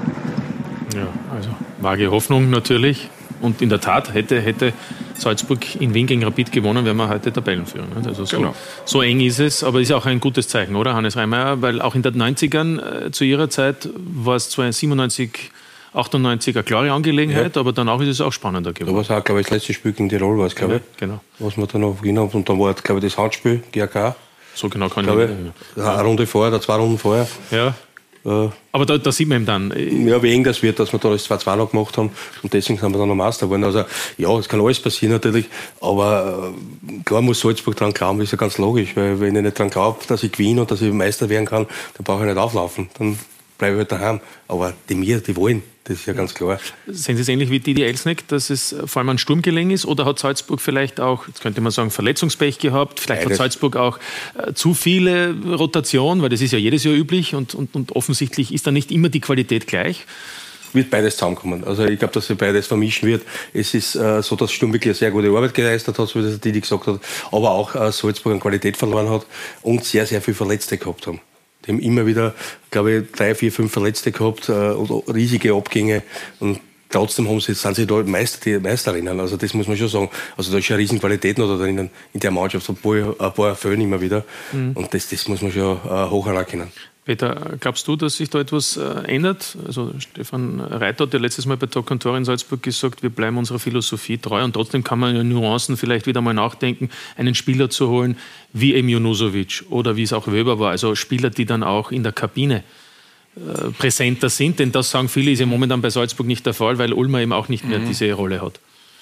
Ja, also vage Hoffnung natürlich. Und in der Tat, hätte, hätte Salzburg in Wien gegen Rapid gewonnen, wären wir heute Tabellenführer. Also so, genau. so eng ist es, aber ist auch ein gutes Zeichen, oder, Hannes Reimeyer? Weil auch in den neunzigern äh, zu ihrer Zeit war es zwar siebenundneunzig, achtundneunzig eine klare Angelegenheit, ja. aber danach ist es auch spannender geworden. Da war es auch, glaube ich, das letzte Spiel gegen Tirol, war es, glaube ich. Ja, genau. Was wir da noch gewonnen haben. Und dann war, glaube ich, das Handspiel, G A K. So genau kann glaube ich. Ja. Eine Runde vorher oder zwei Runden vorher. Ja. Aber da, da sieht man eben dann. Ja, wie eng das wird, dass wir da das zwei zwei noch gemacht haben und deswegen sind wir dann noch Meister geworden. Also ja, es kann alles passieren natürlich, aber äh, klar muss Salzburg dran glauben, das ist ja ganz logisch, weil wenn ich nicht dran glaube, dass ich gewinne und dass ich Meister werden kann, dann brauche ich nicht auflaufen, dann bleibe ich halt daheim. Aber die mir, die wollen, das ist ja ganz klar. Sehen Sie es ähnlich wie Didi Elsneck, dass es vor allem ein Sturm gelegen ist, oder hat Salzburg vielleicht auch, jetzt könnte man sagen, Verletzungspech gehabt, vielleicht Beides. Hat Salzburg auch äh, zu viele Rotation, weil das ist ja jedes Jahr üblich und, und, und offensichtlich ist da nicht immer die Qualität gleich. Wird beides zusammenkommen. Also ich glaube, dass sich beides vermischen wird. Es ist äh, so, dass Sturm wirklich eine sehr gute Arbeit geleistet hat, so wie das Didi gesagt hat, aber auch äh, Salzburg an Qualität verloren hat und sehr, sehr viele Verletzte gehabt haben. Die haben immer wieder, glaube ich, drei, vier, fünf Verletzte gehabt äh, und riesige Abgänge. Und trotzdem haben sie, sind sie da Meister, die Meisterinnen. Also das muss man schon sagen. Also da ist schon eine riesen Qualität noch da drinnen in der Mannschaft. Ein paar, ein paar Fällen immer wieder. Mhm. Und das, das muss man schon äh, hoch anerkennen. Peter, glaubst du, dass sich da etwas äh, ändert? Also Stefan Reiter hat ja letztes Mal bei Talk und Tore in Salzburg gesagt, wir bleiben unserer Philosophie treu und trotzdem kann man in Nuancen vielleicht wieder mal nachdenken, einen Spieler zu holen wie eben Junusovic oder wie es auch Wöber war, also Spieler, die dann auch in der Kabine äh, präsenter sind, denn das sagen viele, ist ja momentan bei Salzburg nicht der Fall, weil Ulmer eben auch nicht mehr mhm. diese Rolle hat.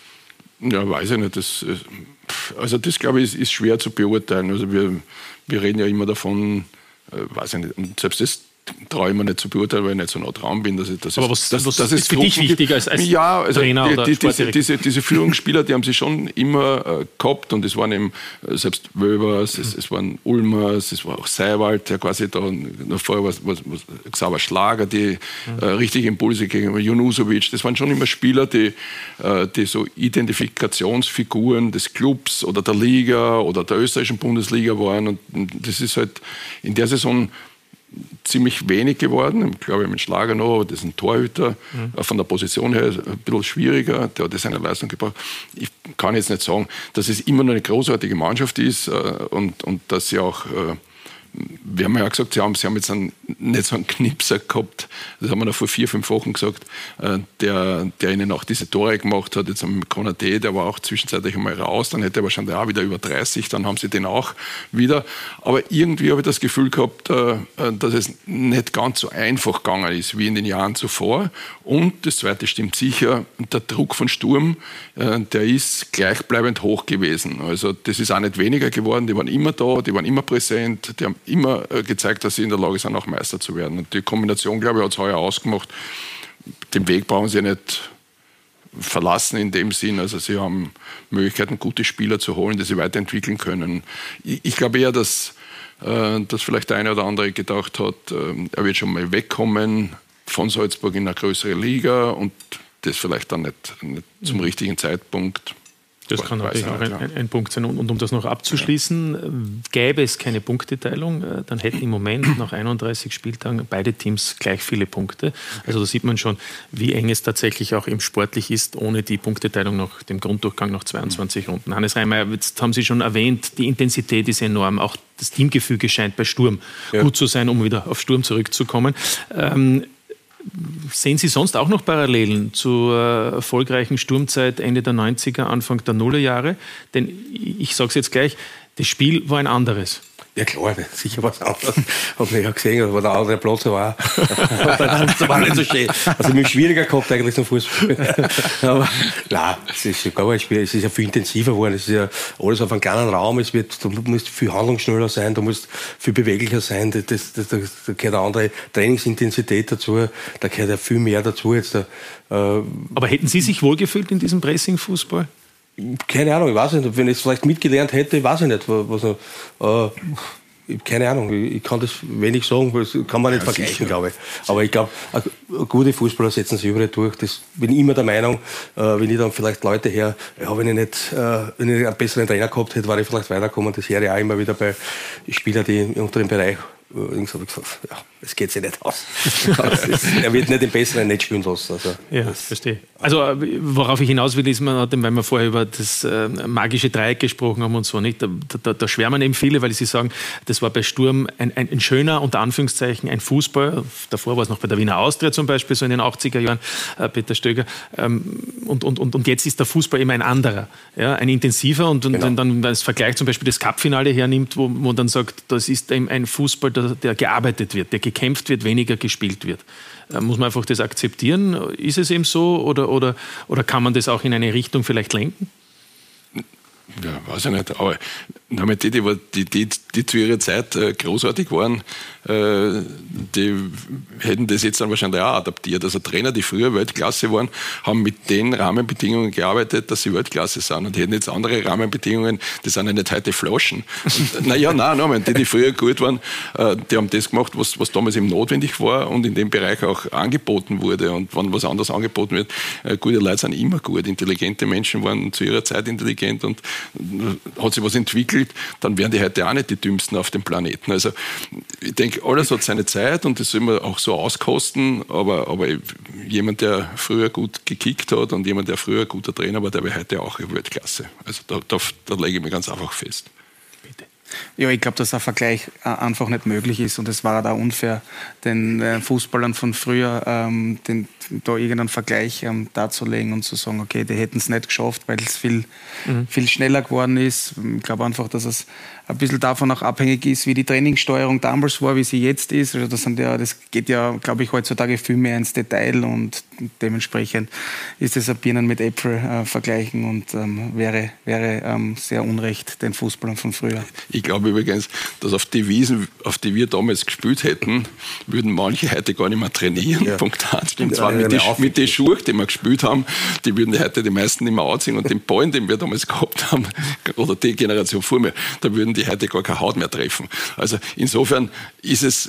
Ja, weiß ich nicht. Das, also das, glaube ich, ist, ist schwer zu beurteilen. Also wir, wir reden ja immer davon, weiß ich nicht, und selbst das traue ich mir nicht zu beurteilen, weil ich nicht so nah dran bin. Dass ich, dass Aber was, das, was das ist für dich wichtig als, als ja, also Trainer die, oder die, diese, diese, diese Führungsspieler, die haben sie schon immer äh, gehabt und es waren eben äh, selbst Wöbers, mhm. es, es waren Ulmers, es war auch Seiwald, der quasi da vorher was, was, was Xaver Schlager, die mhm. äh, richtig Impulse gegen Junusovic, das waren schon immer Spieler, die, äh, die so Identifikationsfiguren des Clubs oder der Liga oder der österreichischen Bundesliga waren und, und das ist halt in der Saison ziemlich wenig geworden. Ich glaube, mit Schlager noch, aber das ist ein Torhüter. Mhm. Von der Position her ein bisschen schwieriger. Der hat seine Leistung gebracht. Ich kann jetzt nicht sagen, dass es immer noch eine großartige Mannschaft ist und, und dass sie auch, wir haben ja gesagt, sie haben, sie haben jetzt einen, nicht so einen Knipser gehabt, das haben wir noch vor vier, fünf Wochen gesagt, der, der ihnen auch diese Tore gemacht hat. Jetzt haben wir mit Konaté, der war auch zwischenzeitlich einmal raus, dann hätte er wahrscheinlich auch wieder über dreißig, dann haben sie den auch wieder. Aber irgendwie habe ich das Gefühl gehabt, dass es nicht ganz so einfach gegangen ist wie in den Jahren zuvor. Und das Zweite stimmt sicher, der Druck von Sturm, der ist gleichbleibend hoch gewesen. Also das ist auch nicht weniger geworden, die waren immer da, die waren immer präsent, die haben immer gezeigt, dass sie in der Lage sind, auch Meister zu werden. Und die Kombination, glaube ich, hat es heuer ausgemacht. Den Weg brauchen sie nicht verlassen in dem Sinn. Also sie haben Möglichkeiten, gute Spieler zu holen, die sie weiterentwickeln können. Ich, ich glaube eher, dass, äh, dass vielleicht der eine oder andere gedacht hat, äh, er wird schon mal wegkommen von Salzburg in eine größere Liga und das vielleicht dann nicht, nicht zum richtigen Zeitpunkt. Das kann natürlich auch ein, ein, ein Punkt sein. Und, und um das noch abzuschließen, gäbe es keine Punkteteilung, dann hätten im Moment nach einunddreißig Spieltagen beide Teams gleich viele Punkte. Also da sieht man schon, wie eng es tatsächlich auch im sportlich ist, ohne die Punkteteilung nach dem Grunddurchgang nach zweiundzwanzig Runden. Hannes Reimeyer, jetzt haben Sie schon erwähnt, die Intensität ist enorm. Auch das Teamgefüge scheint bei Sturm ja. gut zu sein, um wieder auf Sturm zurückzukommen. Ähm, Sehen Sie sonst auch noch Parallelen zur erfolgreichen Sturmzeit Ende der neunziger, Anfang der Nullerjahre? Denn ich sage es jetzt gleich, das Spiel war ein anderes. Ja klar, sicher was anderes. Hat man ja gesehen, aber der andere Platz war das war nicht so schön. Also mir schwieriger gehabt eigentlich zum Fußball. Aber nein, es ist gar ein Spiel, es ist ja viel intensiver geworden. Es ist ja alles auf einem kleinen Raum. Es wird, du musst viel handlungsschneller sein, du musst viel beweglicher sein. Das, das, das, da gehört eine andere Trainingsintensität dazu. Da gehört ja viel mehr dazu jetzt. Äh, aber hätten Sie sich wohlgefühlt in diesem Pressing-Fußball? Keine Ahnung, ich weiß nicht, wenn ich es vielleicht mitgelernt hätte, weiß ich nicht. Was, äh, keine Ahnung, ich kann das wenig sagen, weil das kann man nicht ja, vergleichen, sicher. glaube ich. Aber ich glaube, gute Fußballer setzen sich überall durch. Das bin ich immer der Meinung, äh, wenn ich dann vielleicht Leute her, ja, wenn ich nicht, äh, wenn ich einen besseren Trainer gehabt hätte, war ich vielleicht weitergekommen. Das höre ich auch immer wieder bei Spielern, die unter dem Bereich Irgendwas habe ich gesagt, ja, es geht sich nicht aus. Er wird nicht den Besseren nicht spielen lassen. Also, ja, verstehe. Also worauf ich hinaus will, ist, man hat, weil wir vorher über das äh, magische Dreieck gesprochen haben und so, nicht? Da, da, da schwärmen eben viele, weil sie sagen, das war bei Sturm ein, ein, ein schöner, unter Anführungszeichen, ein Fußball. Davor war es noch bei der Wiener Austria zum Beispiel, so in den achtziger Jahren, äh, Peter Stöger. Ähm, und, und, und, und jetzt ist der Fußball eben ein anderer, ja, ein intensiver. Und, und genau. dann, wenn man das Vergleich zum Beispiel das Cup-Finale hernimmt, wo man dann sagt, das ist eben ein Fußball, der, der gearbeitet wird, der gekämpft wird, weniger gespielt wird. Äh, muss man einfach das akzeptieren? Ist es eben so oder, oder, oder kann man das auch in eine Richtung vielleicht lenken? Ja, weiß ich nicht, aber die, die, die, die, die zu ihrer Zeit äh, großartig waren, äh, die hätten das jetzt dann wahrscheinlich auch adaptiert. Also Trainer, die früher Weltklasse waren, haben mit den Rahmenbedingungen gearbeitet, dass sie Weltklasse sind und hätten jetzt andere Rahmenbedingungen, die sind ja nicht heute Flaschen. Naja, nein, nein, die, die früher gut waren, äh, die haben das gemacht, was, was damals eben notwendig war und in dem Bereich auch angeboten wurde. Und wenn was anderes angeboten wird, äh, gute Leute sind immer gut, intelligente Menschen waren zu ihrer Zeit intelligent und hat sich was entwickelt, dann wären die heute auch nicht die Dümmsten auf dem Planeten. Also ich denke, alles hat seine Zeit und das soll man auch so auskosten, aber, aber jemand, der früher gut gekickt hat und jemand, der früher guter Trainer war, der wäre heute auch in Weltklasse. Also da, da, da lege ich mich ganz einfach fest. Bitte. Ja, ich glaube, dass der Vergleich einfach nicht möglich ist und es war da unfair, den äh, Fußballern von früher ähm, den, da irgendeinen Vergleich ähm, darzulegen und zu sagen, okay, die hätten es nicht geschafft, weil es viel, mhm. viel schneller geworden ist. Ich glaube einfach, dass es ein bisschen davon auch abhängig ist, wie die Trainingssteuerung damals war, wie sie jetzt ist. Also das, sind ja, das geht ja, glaube ich, heutzutage viel mehr ins Detail und dementsprechend ist es ein Birnen mit Äpfel äh, vergleichen und ähm, wäre, wäre ähm, sehr unrecht den Fußballern von früher. Ich glaube übrigens, dass auf die Wiesen, auf die wir damals gespielt hätten, würden manche heute gar nicht mehr trainieren. Ja. Punkt eins. Und zwar mit den mit die Schuhe, die wir gespielt haben, die würden heute die meisten nicht mehr anziehen und den Ball, den wir damals gehabt haben, oder die Generation vor mir, da würden die heute gar keine Haut mehr treffen. Also insofern ist es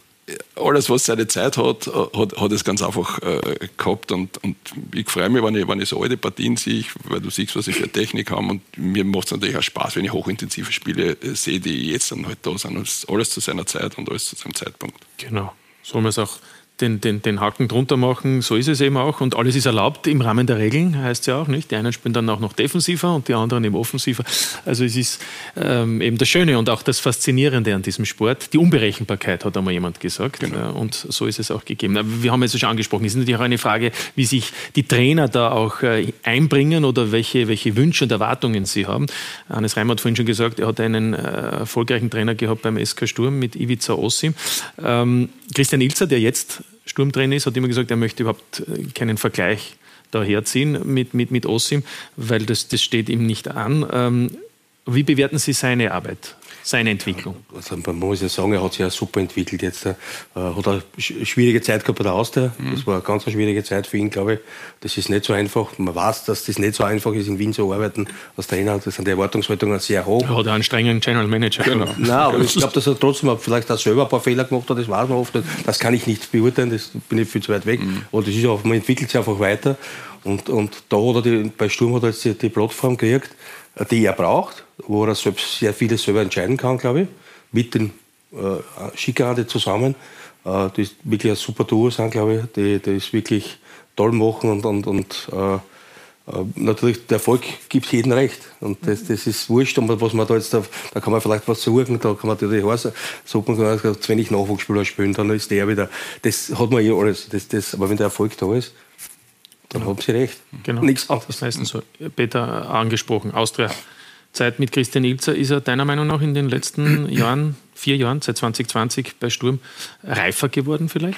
alles, was seine Zeit hat, hat, hat es ganz einfach äh, gehabt und, und ich freue mich, wenn ich, wenn ich so alte Partien sehe, weil du siehst, was sie für Technik haben und mir macht es natürlich auch Spaß, wenn ich hochintensive Spiele äh, sehe, die jetzt dann halt da sind. Und alles zu seiner Zeit und alles zu seinem Zeitpunkt. Genau, so haben wir es auch Den, den, den Haken drunter machen, so ist es eben auch und alles ist erlaubt im Rahmen der Regeln, heißt es ja auch nicht. Die einen spielen dann auch noch defensiver und die anderen eben offensiver. Also es ist ähm, eben das Schöne und auch das Faszinierende an diesem Sport. Die Unberechenbarkeit, hat einmal jemand gesagt. Genau. Und so ist es auch gegeben. Wir haben jetzt schon angesprochen, es ist natürlich auch eine Frage, wie sich die Trainer da auch äh, einbringen oder welche, welche Wünsche und Erwartungen sie haben. Hannes Reimer hat vorhin schon gesagt, er hat einen äh, erfolgreichen Trainer gehabt beim S K Sturm mit Ivica Osim. Ähm, Christian Ilzer, der jetzt Sturmtrainer ist, hat immer gesagt, er möchte überhaupt keinen Vergleich da herziehen mit, mit, mit Osim, weil das, das steht ihm nicht an. Ähm, wie bewerten Sie seine Arbeit, seine Entwicklung? Also man muss ja sagen, er hat sich ja super entwickelt jetzt. Er hat eine schwierige Zeit gehabt bei der Austria. Mhm. Das war eine ganz schwierige Zeit für ihn, glaube ich. Das ist nicht so einfach. Man weiß, dass das nicht so einfach ist, in Wien zu arbeiten als Trainer. Das sind die Erwartungshaltungen sehr hoch. Er hat einen strengen General Manager. Genau. Nein, aber ich glaube, dass er trotzdem vielleicht auch selber ein paar Fehler gemacht hat. Das weiß man oft nicht. Das kann ich nicht beurteilen. Das bin ich viel zu weit weg. Mhm. Aber das ist auch, man entwickelt sich einfach weiter. Und, und da hat er die, bei Sturm hat er jetzt die, die Plattform gekriegt, die er braucht, wo er selbst sehr vieles selber entscheiden kann, glaube ich, mit den äh, Schickade zusammen, äh, die wirklich ein super Duo sind, glaube ich, die, die es wirklich toll machen und, und, und äh, äh, natürlich der Erfolg gibt jedem recht und das, das ist wurscht, und was man da jetzt, da, da kann man vielleicht was suchen, da kann man natürlich heißen, so man kann zu wenig Nachwuchsspieler spielen, dann ist der wieder, das hat man eh alles, das, das, aber wenn der Erfolg da ist, dann genau. haben Sie recht. Genau. Nichts anderes. Das heißt so, Peter angesprochen, Austria-Zeit mit Christian Ilzer, ist er deiner Meinung nach in den letzten Jahren, vier Jahren, seit zwanzig zwanzig bei Sturm, reifer geworden vielleicht?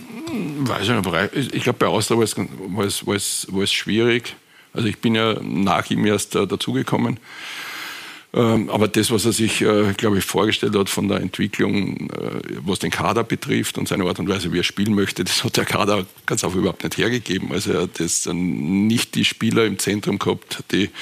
Weiß ich nicht, aber ich glaube, bei Austria war es, war, es, war, es, war es schwierig. Also ich bin ja nach ihm erst äh, dazugekommen. Ähm, aber das, was er sich, äh, glaube ich, vorgestellt hat von der Entwicklung, äh, was den Kader betrifft und seine Art und Weise, wie er spielen möchte, das hat der Kader ganz einfach überhaupt nicht hergegeben. Also er hat das, äh, nicht die Spieler im Zentrum gehabt, die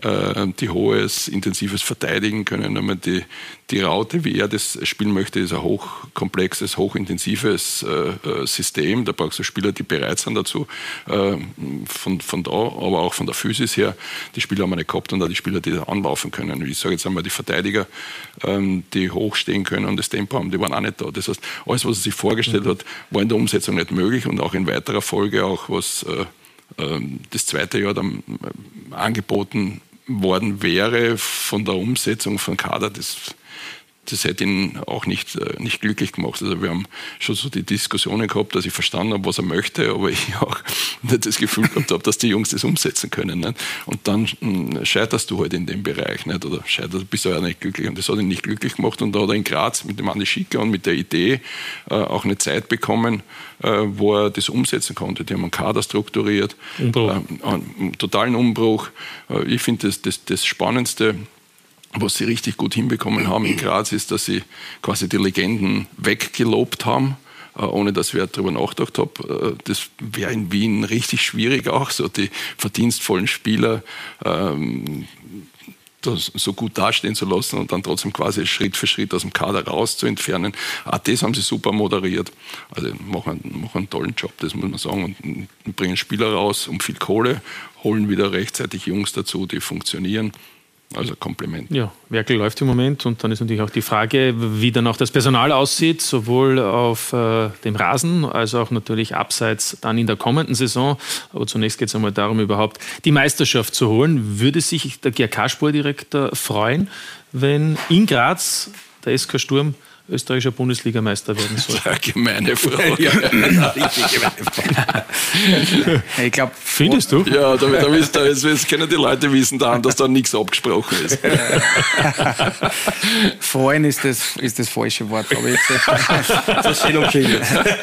äh, die hohes, intensives Verteidigen können. Einmal die, die Raute, wie er das spielen möchte, ist ein hochkomplexes, hochintensives äh, System. Da brauchst du Spieler, die bereit sind dazu. Äh, von, von da, aber auch von der Physis her. Die Spieler haben wir nicht gehabt und auch die Spieler, die da anlaufen können. Ich sage jetzt einmal, die Verteidiger, ähm, die hochstehen können und das Tempo haben, die waren auch nicht da. Das heißt, alles, was er sich vorgestellt hat, war in der Umsetzung nicht möglich und auch in weiterer Folge, auch was äh, äh, das zweite Jahr dann äh, angeboten worden wäre von der Umsetzung von Kader, das Das hätte ihn auch nicht, nicht glücklich gemacht. Also wir haben schon so die Diskussionen gehabt, dass ich verstanden habe, was er möchte, aber ich auch nicht das Gefühl gehabt habe, dass die Jungs das umsetzen können. Nicht? Und dann scheiterst du halt in dem Bereich, nicht? Oder scheiterst, bist du ja nicht glücklich. Und das hat ihn nicht glücklich gemacht. Und da hat er in Graz mit dem Andi Schicker und mit der Idee äh, auch eine Zeit bekommen, äh, wo er das umsetzen konnte. Die haben einen Kader strukturiert, Umbruch. Äh, einen totalen Umbruch. Äh, ich finde das, das, das Spannendste, was sie richtig gut hinbekommen haben in Graz, ist, dass sie quasi die Legenden weggelobt haben, ohne dass ich darüber nachgedacht habe. Das wäre in Wien richtig schwierig auch, so die verdienstvollen Spieler ähm, das so gut dastehen zu lassen und dann trotzdem quasi Schritt für Schritt aus dem Kader raus zu entfernen. Auch das haben sie super moderiert. Also machen, machen einen tollen Job, das muss man sagen. Und bringen Spieler raus um viel Kohle, holen wieder rechtzeitig Jungs dazu, die funktionieren. Also Kompliment. Ja, Werkel läuft im Moment und dann ist natürlich auch die Frage, wie dann auch das Personal aussieht, sowohl auf äh, dem Rasen als auch natürlich abseits dann in der kommenden Saison. Aber zunächst geht es einmal darum, überhaupt die Meisterschaft zu holen. Würde sich der G R K-Sportdirektor freuen, wenn in Graz der S K Sturm österreichischer Bundesligameister werden soll? Ja, gemeine Frage. Ja, ich glaube, findest du? Ja, da, da, da, da jetzt können die Leute wissen, da, dass da nichts abgesprochen ist. Freuen ist das, ist das falsche Wort, aber jetzt das ist schön umschrieben.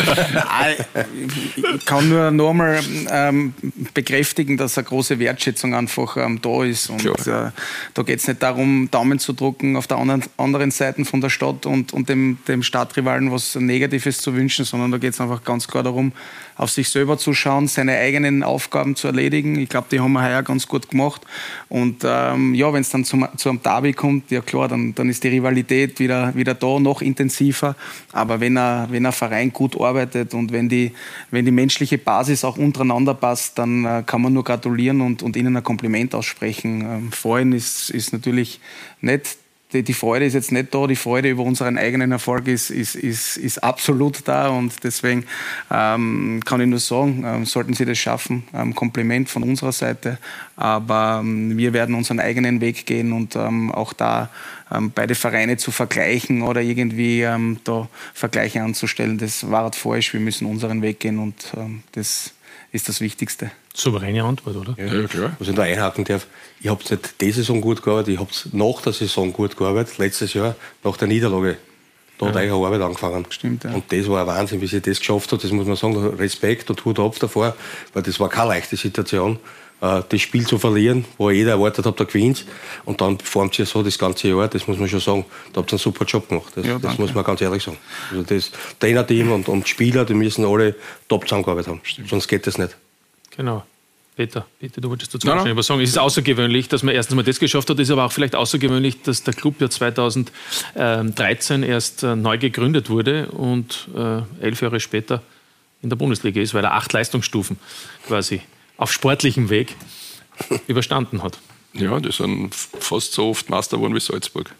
Ich kann nur nochmal ähm, bekräftigen, dass eine große Wertschätzung einfach ähm, da ist. Und äh, da geht es nicht darum, Daumen zu drücken auf der anderen, anderen Seite von der Stadt und, und dem, dem Stadtrivalen was Negatives zu wünschen, sondern da geht es einfach ganz klar darum, auf sich selber zu schauen, seine eigenen Aufgaben zu erledigen. Ich glaube, die haben wir heuer ganz gut gemacht. Und ähm, ja, wenn es dann zum, zu einem Derby kommt, ja klar, dann, dann ist die Rivalität wieder, wieder da, noch intensiver. Aber wenn ein, wenn ein Verein gut arbeitet und wenn die, wenn die menschliche Basis auch untereinander passt, dann äh, kann man nur gratulieren und, und ihnen ein Kompliment aussprechen. Ähm, freuen ist, ist natürlich nicht. Die, die Freude ist jetzt nicht da, die Freude über unseren eigenen Erfolg ist, ist, ist, ist absolut da und deswegen ähm, kann ich nur sagen, ähm, sollten Sie das schaffen, ähm, Kompliment von unserer Seite, aber ähm, wir werden unseren eigenen Weg gehen und ähm, auch da ähm, beide Vereine zu vergleichen oder irgendwie ähm, da Vergleiche anzustellen, das war halt falsch, wir müssen unseren Weg gehen und ähm, das ist das Wichtigste. Souveräne Antwort, oder? Ja, ja, klar. Was ich da einhaken darf, ich habe nicht die Saison gut gearbeitet, ich habe nach der Saison gut gearbeitet, letztes Jahr nach der Niederlage. Da ja. hat eure Arbeit angefangen. Stimmt, ja. Und das war ein Wahnsinn, wie sie das geschafft hat. Das muss man sagen, Respekt und Hut ab davor, weil das war keine leichte Situation, das Spiel zu verlieren, wo jeder erwartet hat, der gewinnt. Und dann formt sich so das ganze Jahr, das muss man schon sagen. Da habt ihr einen super Job gemacht. Das, ja, das muss man ganz ehrlich sagen. Also das Trainerteam und, und Spieler, die müssen alle top zusammengearbeitet haben. Stimmt. Sonst geht das nicht. Genau. Peter, bitte, du wolltest dazu wahrscheinlich was sagen. Es ist außergewöhnlich, dass man erstens mal das geschafft hat. Es ist aber auch vielleicht außergewöhnlich, dass der Club ja zweitausenddreizehn erst äh, neu gegründet wurde und äh, elf Jahre später in der Bundesliga ist, weil er acht Leistungsstufen quasi auf sportlichem Weg überstanden hat. Ja, die sind fast so oft Meister geworden wie Salzburg.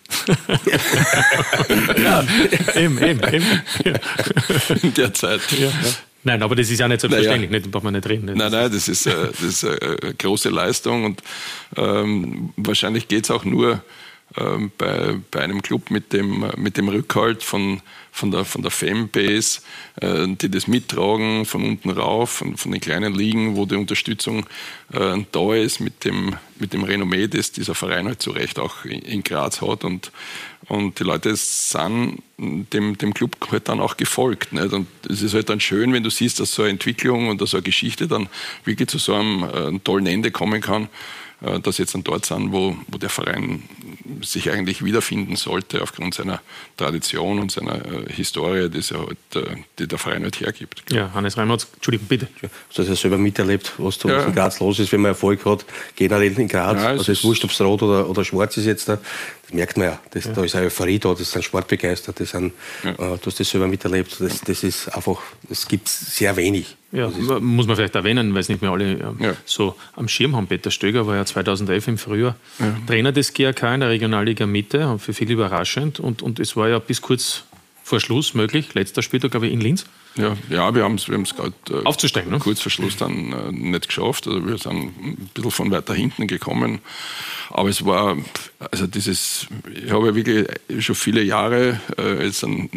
Ja, eben, eben, eben. In der Zeit. Ja. Nein, aber das ist ja nicht selbstverständlich, naja. nicht, braucht man nicht reden. Nicht? Nein, nein, das ist, äh, das ist eine große Leistung und ähm, wahrscheinlich geht es auch nur ähm, bei, bei einem Club mit dem, mit dem Rückhalt von, von der, von der Fanbase, äh, die das mittragen, von unten rauf, von, von den kleinen Ligen, wo die Unterstützung äh, da ist, mit dem, mit dem Renommee, das dieser Verein halt zu Recht auch in, in Graz hat. Und, und die Leute sind dem, dem Club halt dann auch gefolgt. Nicht? Und es ist halt dann schön, wenn du siehst, dass so eine Entwicklung und so eine Geschichte dann wirklich zu so einem äh, tollen Ende kommen kann. äh, dass sie jetzt dann dort sind, wo, wo der Verein sich eigentlich wiederfinden sollte aufgrund seiner Tradition und seiner äh, Historie, die, halt, äh, die der Verein halt hergibt. Ja, Hannes Reimertz, Entschuldigung, bitte. Du hast ja selber miterlebt, was da ja. in Graz los ist, wenn man Erfolg hat, generell in Graz. Ja, also es ist wurscht, ob es rot oder, oder schwarz ist jetzt da. Das merkt man ja. Das, ja. Da ist eine Euphorie da, das sind sportbegeistert, das sind, ja. äh, du hast das selber miterlebt. Das, das ist einfach, es gibt sehr wenig. Ja, muss man vielleicht erwähnen, weil es nicht mehr alle ähm, ja. so am Schirm haben. Peter Stöger war ja zweitausendelf im Frühjahr ja. Trainer des G A K in der Regionalliga Mitte, für viele überraschend. Und, und es war ja bis kurz vor Schluss möglich, letzter Spieltag, glaube ich, in Linz. Ja, ja wir haben es wir gerade äh, aufzusteigen, ne? kurz vor Schluss dann äh, nicht geschafft. Also wir sind ein bisschen von weiter hinten gekommen. Aber es war, also dieses, ich habe ja wirklich schon viele Jahre äh, jetzt an,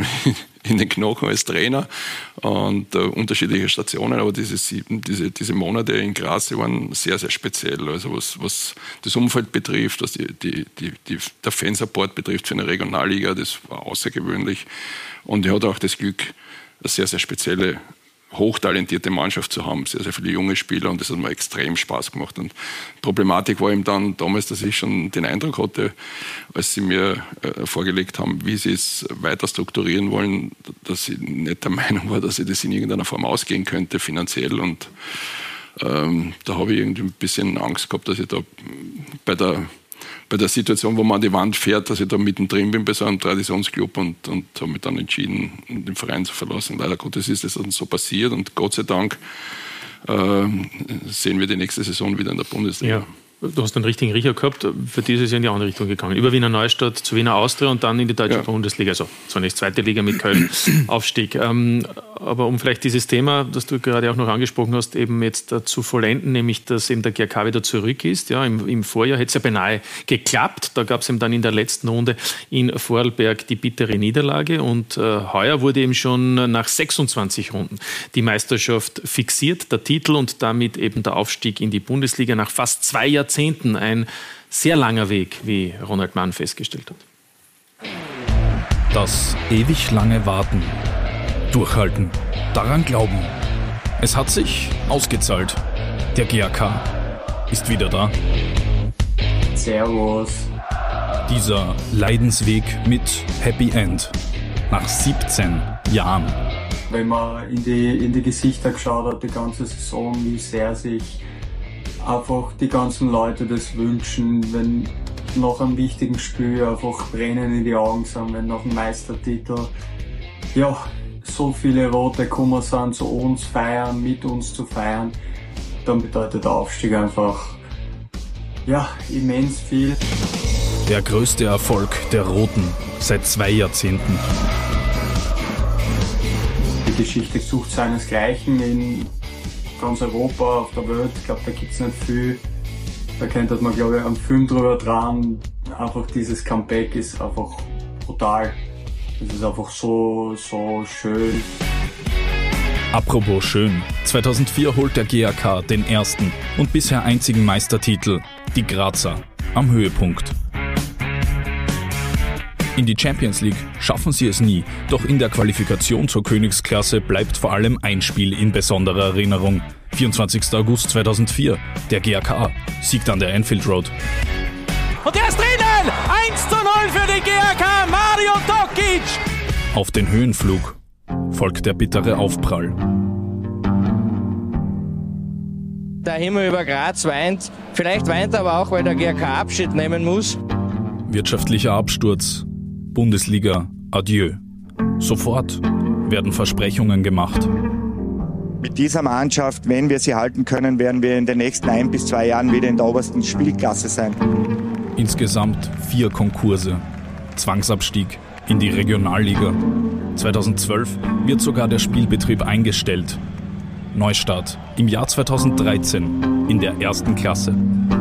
in den Knochen als Trainer und äh, unterschiedliche Stationen, aber diese, diese, diese Monate in Graz, die waren sehr, sehr speziell. Also was, was das Umfeld betrifft, was die, die, die, die, der Fansupport betrifft für eine Regionalliga, das war außergewöhnlich. Und ich hatte auch das Glück, eine sehr, sehr spezielle, hochtalentierte Mannschaft zu haben, sehr, sehr viele junge Spieler, und das hat mir extrem Spaß gemacht. Und Problematik war eben dann damals, dass ich schon den Eindruck hatte, als sie mir äh, vorgelegt haben, wie sie es weiter strukturieren wollen, dass ich nicht der Meinung war, dass ich das in irgendeiner Form ausgehen könnte, finanziell. Und ähm, da habe ich irgendwie ein bisschen Angst gehabt, dass ich da bei der bei der Situation, wo man an die Wand fährt, dass ich da mittendrin bin bei so einem Traditionsclub, und, und habe mich dann entschieden, den Verein zu verlassen. Leider Gottes ist das dann so passiert, und Gott sei Dank äh, sehen wir die nächste Saison wieder in der Bundesliga. Ja. Du hast einen richtigen Riecher gehabt, für dieses Jahr in die andere Richtung gegangen. Über Wiener Neustadt zu Wiener Austria und dann in die deutsche ja. Bundesliga. Also zunächst zweite Liga mit Köln, Aufstieg. Ähm, aber um vielleicht dieses Thema, das du gerade auch noch angesprochen hast, eben jetzt äh, zu vollenden, nämlich dass eben der G A K wieder zurück ist. Ja, im, im Vorjahr hätte es ja beinahe geklappt. Da gab es eben dann in der letzten Runde in Vorarlberg die bittere Niederlage, und äh, heuer wurde eben schon nach sechsundzwanzig Runden die Meisterschaft fixiert, der Titel und damit eben der Aufstieg in die Bundesliga nach fast zwei Jahrzehnten. Ein sehr langer Weg, wie Ronald Mann festgestellt hat. Das ewig lange Warten, Durchhalten, daran glauben. Es hat sich ausgezahlt. Der G A K ist wieder da. Servus. Dieser Leidensweg mit Happy End. Nach siebzehn Jahren. Wenn man in die, in die Gesichter geschaut hat, die ganze Saison, wie sehr sich einfach die ganzen Leute das wünschen, wenn nach einem wichtigen Spiel einfach Tränen in die Augen sind, wenn nach einem Meistertitel ja, so viele Rote gekommen sind, zu uns feiern, mit uns zu feiern, dann bedeutet der Aufstieg einfach ja, immens viel. Der größte Erfolg der Roten seit zwei Jahrzehnten. Die Geschichte sucht seinesgleichen in ganz Europa, auf der Welt. Ich glaube, da gibt es nicht viel. Da könnte man, glaube ich, einen Film drüber dran. Einfach dieses Comeback ist einfach brutal. Es ist einfach so, so schön. Apropos schön. zweitausendvier holt der G A K den ersten und bisher einzigen Meistertitel, die Grazer, am Höhepunkt. In die Champions League schaffen sie es nie, doch in der Qualifikation zur Königsklasse bleibt vor allem ein Spiel in besonderer Erinnerung. vierundzwanzigster August zweitausendvier, der G A K siegt an der Anfield Road. Und er ist drinnen! eins zu null für den G A K, Mario Tokic! Auf den Höhenflug folgt der bittere Aufprall. Der Himmel über Graz weint, vielleicht weint er aber auch, weil der G A K Abschied nehmen muss. Wirtschaftlicher Absturz. Bundesliga, adieu. Sofort werden Versprechungen gemacht. Mit dieser Mannschaft, wenn wir sie halten können, werden wir in den nächsten ein bis zwei Jahren wieder in der obersten Spielklasse sein. Insgesamt vier Konkurse. Zwangsabstieg in die Regionalliga. zweitausendzwölf wird sogar der Spielbetrieb eingestellt. Neustart im Jahr zweitausenddreizehn in der ersten Klasse.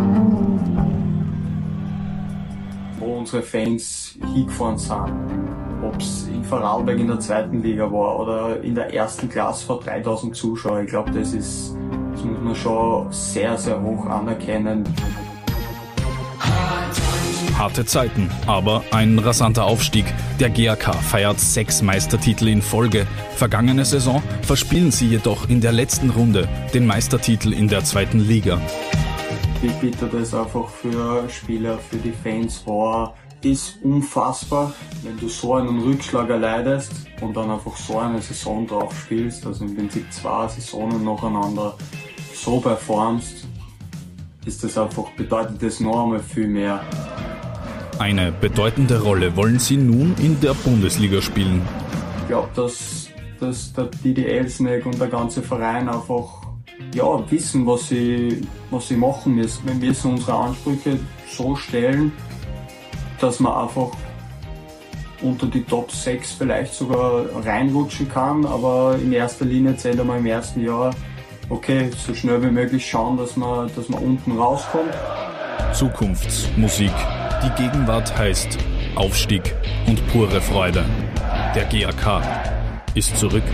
Wo unsere Fans hingefahren sind, ob es in Vorarlberg in der zweiten Liga war oder in der ersten Klasse vor dreitausend Zuschauern, ich glaube, das ist, das muss man schon sehr, sehr hoch anerkennen. Harte Zeiten, aber ein rasanter Aufstieg. Der G A K feiert sechs Meistertitel in Folge. Vergangene Saison verspielen sie jedoch in der letzten Runde den Meistertitel in der zweiten Liga. wie bitter das einfach für Spieler, für die Fans war, ist unfassbar, wenn du so einen Rückschlag erleidest und dann einfach so eine Saison drauf spielst, also im Prinzip zwei Saisonen nacheinander so performst, ist das einfach, bedeutet das noch einmal viel mehr. Eine bedeutende Rolle wollen sie nun in der Bundesliga spielen. Ich glaube, dass, dass der Didi Elsneck und der ganze Verein einfach ja, wissen, was sie, was sie machen müssen. Wir müssen unsere Ansprüche so stellen, dass man einfach unter die Top sechs vielleicht sogar reinrutschen kann, aber in erster Linie zählt einmal im ersten Jahr, okay, so schnell wie möglich schauen, dass man, dass man unten rauskommt. Zukunftsmusik. Die Gegenwart heißt Aufstieg und pure Freude. Der G A K ist zurück.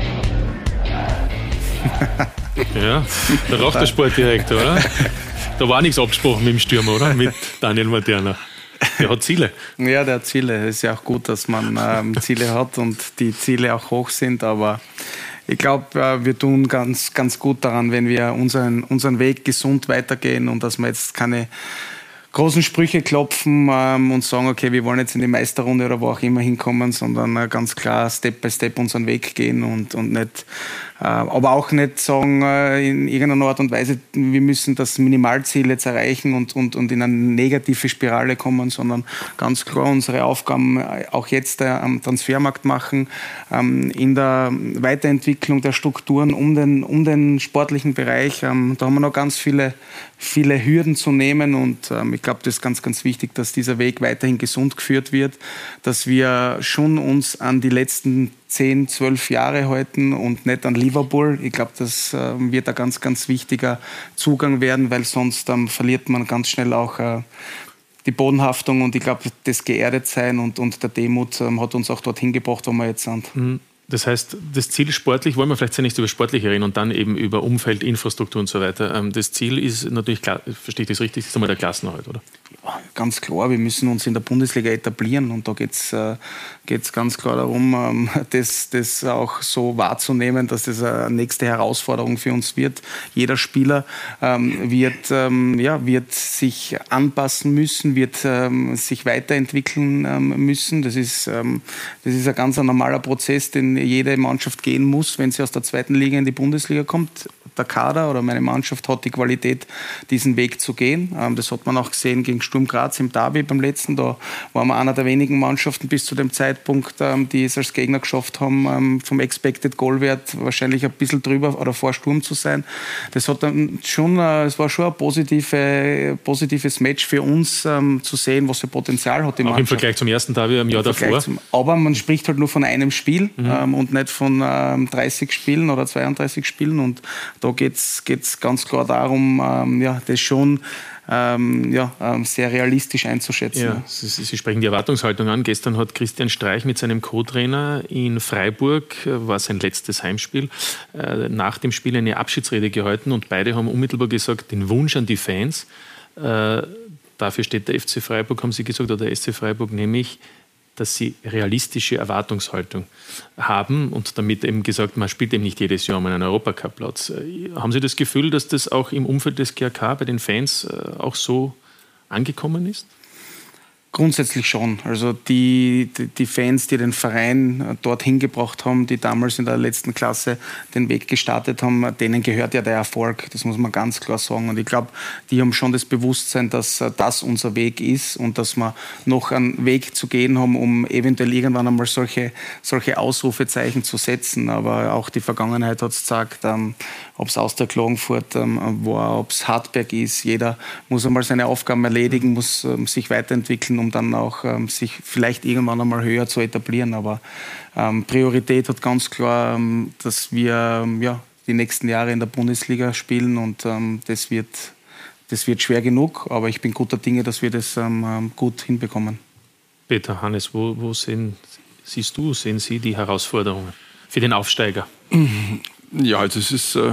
Ja, da raucht der Sportdirektor, oder? Da war nichts abgesprochen mit dem Stürmer, oder? Mit Daniel Materna. Der hat Ziele. Ja, der hat Ziele. Es ist ja auch gut, dass man ähm, Ziele hat und die Ziele auch hoch sind, aber ich glaube, äh, wir tun ganz, ganz gut daran, wenn wir unseren, unseren Weg gesund weitergehen und dass wir jetzt keine großen Sprüche klopfen ähm, und sagen, okay, wir wollen jetzt in die Meisterrunde oder wo auch immer hinkommen, sondern äh, ganz klar Step by Step unseren Weg gehen und, und nicht, äh, aber auch nicht sagen äh, in irgendeiner Art und Weise, wir müssen das Minimalziel jetzt erreichen und, und, und in eine negative Spirale kommen, sondern ganz klar unsere Aufgaben auch jetzt äh, am Transfermarkt machen, ähm, in der Weiterentwicklung der Strukturen um den, um den sportlichen Bereich. Ähm, da haben wir noch ganz viele, viele Hürden zu nehmen und ähm, ich glaube, das ist ganz, ganz wichtig, dass dieser Weg weiterhin gesund geführt wird, dass wir schon uns an die letzten zehn, zwölf Jahre halten und nicht an Liverpool. Ich glaube, das äh, wird ein ganz, ganz wichtiger Zugang werden, weil sonst ähm, verliert man ganz schnell auch äh, die Bodenhaftung und ich glaube, das Geerdetsein und, und der Demut ähm, hat uns auch dorthin gebracht, wo wir jetzt sind. Mhm. Das heißt, das Ziel sportlich, wollen wir vielleicht zunächst über Sportliche reden und dann eben über Umfeld, Infrastruktur und so weiter. Das Ziel ist natürlich, klar, verstehe ich das richtig, ist einmal der Klassenerhalt, oder? Ja, ganz klar, wir müssen uns in der Bundesliga etablieren und da geht es äh, geht's ganz klar darum, ähm, das, das auch so wahrzunehmen, dass das eine nächste Herausforderung für uns wird. Jeder Spieler ähm, wird, ähm, ja, wird sich anpassen müssen, wird ähm, sich weiterentwickeln ähm, müssen. Das ist, ähm, das ist ein ganz ein normaler Prozess, den jede Mannschaft gehen muss, wenn sie aus der zweiten Liga in die Bundesliga kommt. Der Kader oder meine Mannschaft hat die Qualität, diesen Weg zu gehen. Ähm, das hat man auch gesehen gegen Sturm Graz im Derby beim letzten. Da waren wir einer der wenigen Mannschaften bis zu dem Zeitpunkt, ähm, die es als Gegner geschafft haben, ähm, vom Expected Goal-Wert wahrscheinlich ein bisschen drüber oder vor Sturm zu sein. Das hat dann schon, äh, es war schon ein positive, positives Match für uns, ähm, zu sehen, was für Potenzial hat die Mannschaft. Auch im Vergleich zum ersten Derby im Jahr davor. Zum, aber man spricht halt nur von einem Spiel mhm. ähm, und nicht von ähm, dreißig Spielen oder zweiunddreißig Spielen. Und da geht es ganz klar darum, ähm, ja, das schon ähm, ja, ähm, sehr realistisch einzuschätzen. Ja, Sie, Sie sprechen die Erwartungshaltung an. Gestern hat Christian Streich mit seinem Co-Trainer in Freiburg, war sein letztes Heimspiel, äh, nach dem Spiel eine Abschiedsrede gehalten und beide haben unmittelbar gesagt, den Wunsch an die Fans, äh, dafür steht der F C Freiburg, haben Sie gesagt, oder der S C Freiburg, nämlich dass sie realistische Erwartungshaltung haben und damit eben gesagt, man spielt eben nicht jedes Jahr um einen Europacup-Platz. Haben Sie das Gefühl, dass das auch im Umfeld des G A K bei den Fans auch so angekommen ist? Grundsätzlich schon. Also die, die, die Fans, die den Verein dorthin gebracht haben, die damals in der letzten Klasse den Weg gestartet haben, denen gehört ja der Erfolg. Das muss man ganz klar sagen. Und ich glaube, die haben schon das Bewusstsein, dass das unser Weg ist und dass wir noch einen Weg zu gehen haben, um eventuell irgendwann einmal solche, solche Ausrufezeichen zu setzen. Aber auch die Vergangenheit hat es gesagt, ähm, ob es Austria Klagenfurt ähm, war, ob es Hartberg ist. Jeder muss einmal seine Aufgaben erledigen, muss ähm, sich weiterentwickeln, um dann auch ähm, sich vielleicht irgendwann einmal höher zu etablieren. Aber ähm, Priorität hat ganz klar, ähm, dass wir ähm, ja, die nächsten Jahre in der Bundesliga spielen und ähm, das wird, das wird schwer genug, aber ich bin guter Dinge, dass wir das ähm, gut hinbekommen. Peter, Hannes, wo, wo sehen, siehst du, sehen Sie die Herausforderungen für den Aufsteiger? Ja, also es ist äh,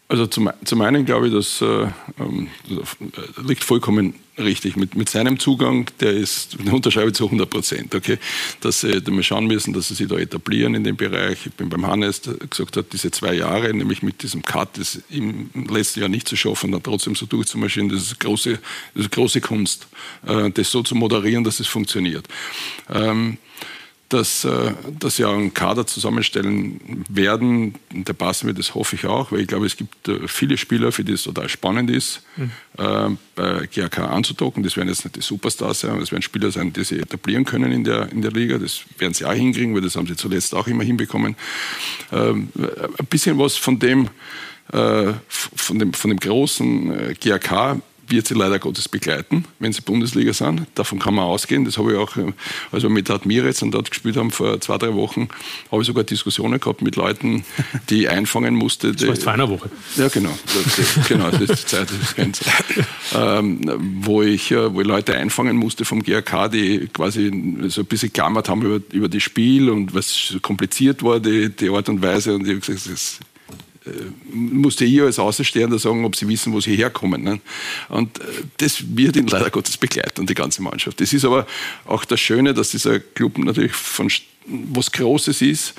Also zum, zum einen glaube ich, das äh, ähm, liegt vollkommen richtig. Mit, mit seinem Zugang, der ist, der unterschreibe ich zu hundert Prozent. Okay? Dass sie da mal schauen müssen, dass sie sich da etablieren in dem Bereich. Ich bin beim Hannes, der gesagt hat, diese zwei Jahre, nämlich mit diesem Cut, das im letzten Jahr nicht zu schaffen, dann trotzdem so durchzumarschieren, das ist große, das ist große Kunst, äh, das so zu moderieren, dass es funktioniert. Ähm, Dass, dass sie auch einen Kader zusammenstellen werden, der passen wird, das hoffe ich auch, weil ich glaube, es gibt viele Spieler, für die es total spannend ist, mhm. äh, bei G A K anzudocken. Das werden jetzt nicht die Superstars sein, das werden Spieler sein, die sie etablieren können in der, in der Liga. Das werden sie auch hinkriegen, weil das haben sie zuletzt auch immer hinbekommen. Ähm, ein bisschen was von dem, äh, von dem, von dem großen G A K wird sie leider Gottes begleiten, wenn sie Bundesliga sind. Davon kann man ausgehen. Das habe ich auch, als wir mit Admiretz und dort gespielt haben, vor zwei, drei Wochen, habe ich sogar Diskussionen gehabt mit Leuten, die ich einfangen musste. Das war vor einer Woche. Ja, genau. Das, genau, das ist die Zeit, das ist Grenze. Ähm, wo, ich, wo ich Leute einfangen musste vom G A K, die quasi so ein bisschen geklammert haben über, über das Spiel und was so kompliziert war, die, die Art und Weise. Und ich habe gesagt, das ist, musste ich als Außenstehender sagen, ob sie wissen, wo sie herkommen. Ne? Und das wird ihn leider Gottes begleiten, die ganze Mannschaft. Das ist aber auch das Schöne, dass dieser Club natürlich von was Großes ist.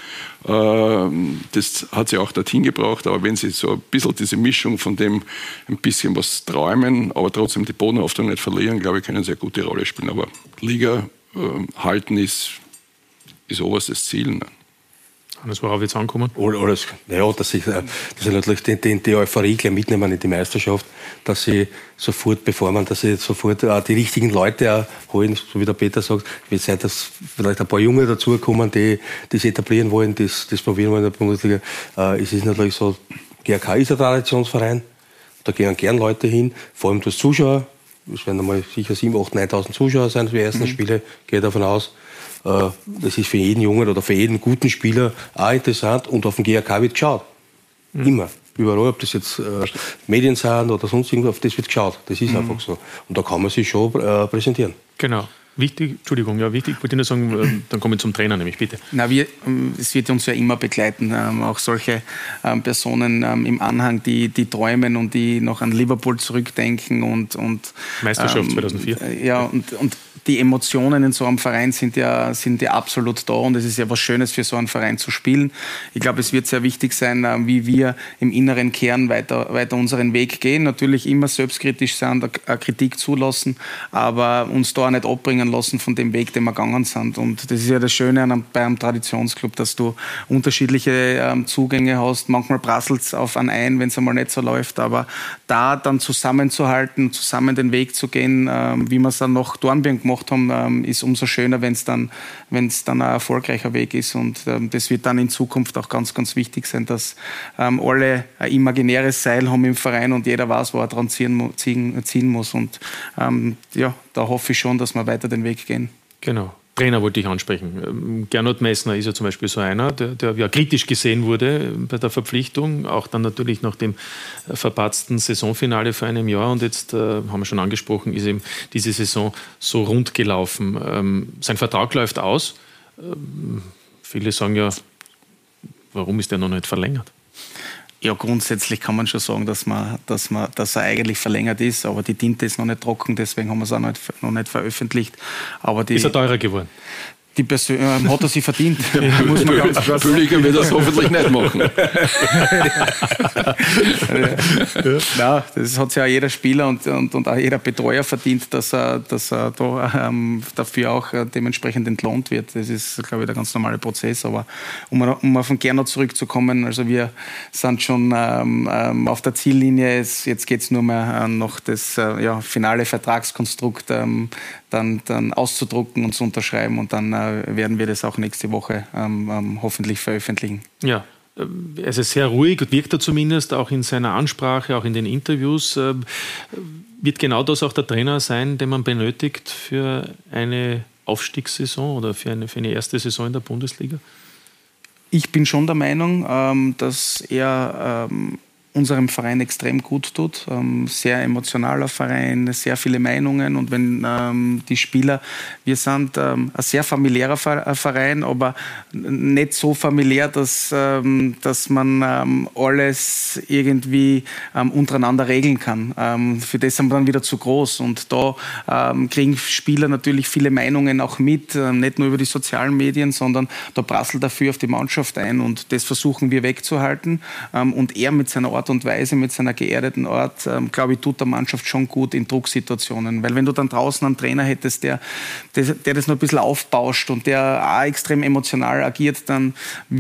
Das hat sie auch dorthin gebracht. Aber wenn sie so ein bisschen diese Mischung von dem ein bisschen was träumen, aber trotzdem die Bodenhaftung nicht verlieren, glaube ich, können sie eine gute Rolle spielen. Aber Liga halten ist, ist oberstes Ziel. Ne? Das worauf jetzt ankommen? Oder, oder ja, dass sie, dass sie natürlich die, die, die Euphorie gleich mitnehmen in die Meisterschaft, dass sie sofort performen, dass sie sofort auch die richtigen Leute auch holen, so wie der Peter sagt. Wird Zeit, dass vielleicht ein paar Junge dazukommen, die das etablieren wollen, das, das probieren wollen in der Bundesliga. Äh, es ist natürlich so, G A K ist ein Traditionsverein, da gehen gern Leute hin, vor allem das Zuschauer. Es werden einmal sicher siebentausend, achttausend, neuntausend Zuschauer sein für die ersten mhm. Spiele, gehe davon aus. Das ist für jeden Jungen oder für jeden guten Spieler auch interessant und auf den G A K wird geschaut. Mhm. Immer. Überall, ob das jetzt äh, Medien sind oder sonst irgendwas, auf das wird geschaut. Das ist mhm. einfach so. Und da kann man sich schon äh, präsentieren. Genau. Wichtig, Entschuldigung, ja, wichtig, wollte ich nur sagen, dann komme ich zum Trainer, nämlich bitte. Na, wir, es wird uns ja immer begleiten, ähm, auch solche ähm, Personen ähm, im Anhang, die, die träumen und die noch an Liverpool zurückdenken und, und Meisterschaft ähm, zweitausendvier. Äh, ja, und, und die Emotionen in so einem Verein sind ja, sind ja absolut da und es ist ja was Schönes für so einen Verein zu spielen. Ich glaube, es wird sehr wichtig sein, äh, wie wir im inneren Kern weiter, weiter unseren Weg gehen. Natürlich immer selbstkritisch sein, äh, Kritik zulassen, aber uns da auch nicht abbringen lassen von dem Weg, den wir gegangen sind. Und das ist ja das Schöne an einem, bei einem Traditionsclub, dass du unterschiedliche ähm, Zugänge hast. Manchmal prasselt es auf einen ein, wenn es einmal nicht so läuft. Aber da dann zusammenzuhalten, zusammen den Weg zu gehen, ähm, wie wir es dann nach Dornbirn gemacht haben, ähm, ist umso schöner, wenn es dann, wenn es dann ein erfolgreicher Weg ist. Und ähm, das wird dann in Zukunft auch ganz, ganz wichtig sein, dass ähm, alle ein imaginäres Seil haben im Verein und jeder weiß, wo er dran ziehen, ziehen, ziehen muss. Und ähm, ja, da hoffe ich schon, dass wir weiter den Weg gehen. Genau. Trainer wollte ich ansprechen. Gernot Messner ist ja zum Beispiel so einer, der, der ja kritisch gesehen wurde bei der Verpflichtung, auch dann natürlich nach dem verpatzten Saisonfinale vor einem Jahr. Und jetzt, äh, haben wir schon angesprochen, ist eben diese Saison so rund gelaufen. Ähm, sein Vertrag läuft aus. Ähm, viele sagen ja, warum ist der noch nicht verlängert? Ja, grundsätzlich kann man schon sagen, dass, man, dass, man, dass er eigentlich verlängert ist, aber die Tinte ist noch nicht trocken, deswegen haben wir es auch nicht, noch nicht veröffentlicht. Aber die, ist er teurer geworden? Die Persön- äh, hat er sich verdient. Ja, muss man ganz klar sagen. Billiger wird das hoffentlich nicht machen. Nein, das hat sich auch jeder Spieler und, und, und auch jeder Betreuer verdient, dass er, dass er da, ähm, dafür auch äh, dementsprechend entlohnt wird. Das ist, glaube ich, der ganz normale Prozess. Aber um, um auf den Gernot zurückzukommen, also wir sind schon ähm, ähm, auf der Ziellinie. Es, jetzt geht es nur mehr äh, noch das äh, ja, finale Vertragskonstrukt ähm, dann, dann auszudrucken und zu unterschreiben und dann äh, werden wir das auch nächste Woche ähm, ähm, hoffentlich veröffentlichen. Ja, er ist sehr ruhig, wirkt er zumindest auch in seiner Ansprache, auch in den Interviews. Äh, wird genau das auch der Trainer sein, den man benötigt für eine Aufstiegssaison oder für eine, für eine erste Saison in der Bundesliga? Ich bin schon der Meinung, ähm, dass er ähm, unserem Verein extrem gut tut. Ähm, sehr emotionaler Verein, sehr viele Meinungen und wenn ähm, die Spieler, wir sind ähm, ein sehr familiärer Verein, aber nicht so familiär, dass, ähm, dass man ähm, alles irgendwie ähm, untereinander regeln kann. Ähm, für das sind wir dann wieder zu groß und da ähm, kriegen Spieler natürlich viele Meinungen auch mit, äh, nicht nur über die sozialen Medien, sondern da prasselt dafür auf die Mannschaft ein und das versuchen wir wegzuhalten ähm, und er mit seiner Art und Weise, mit seiner geerdeten Art, ähm, glaube ich, tut der Mannschaft schon gut in Drucksituationen. Weil wenn du dann draußen einen Trainer hättest, der, der, der das noch ein bisschen aufbauscht und der auch extrem emotional agiert, dann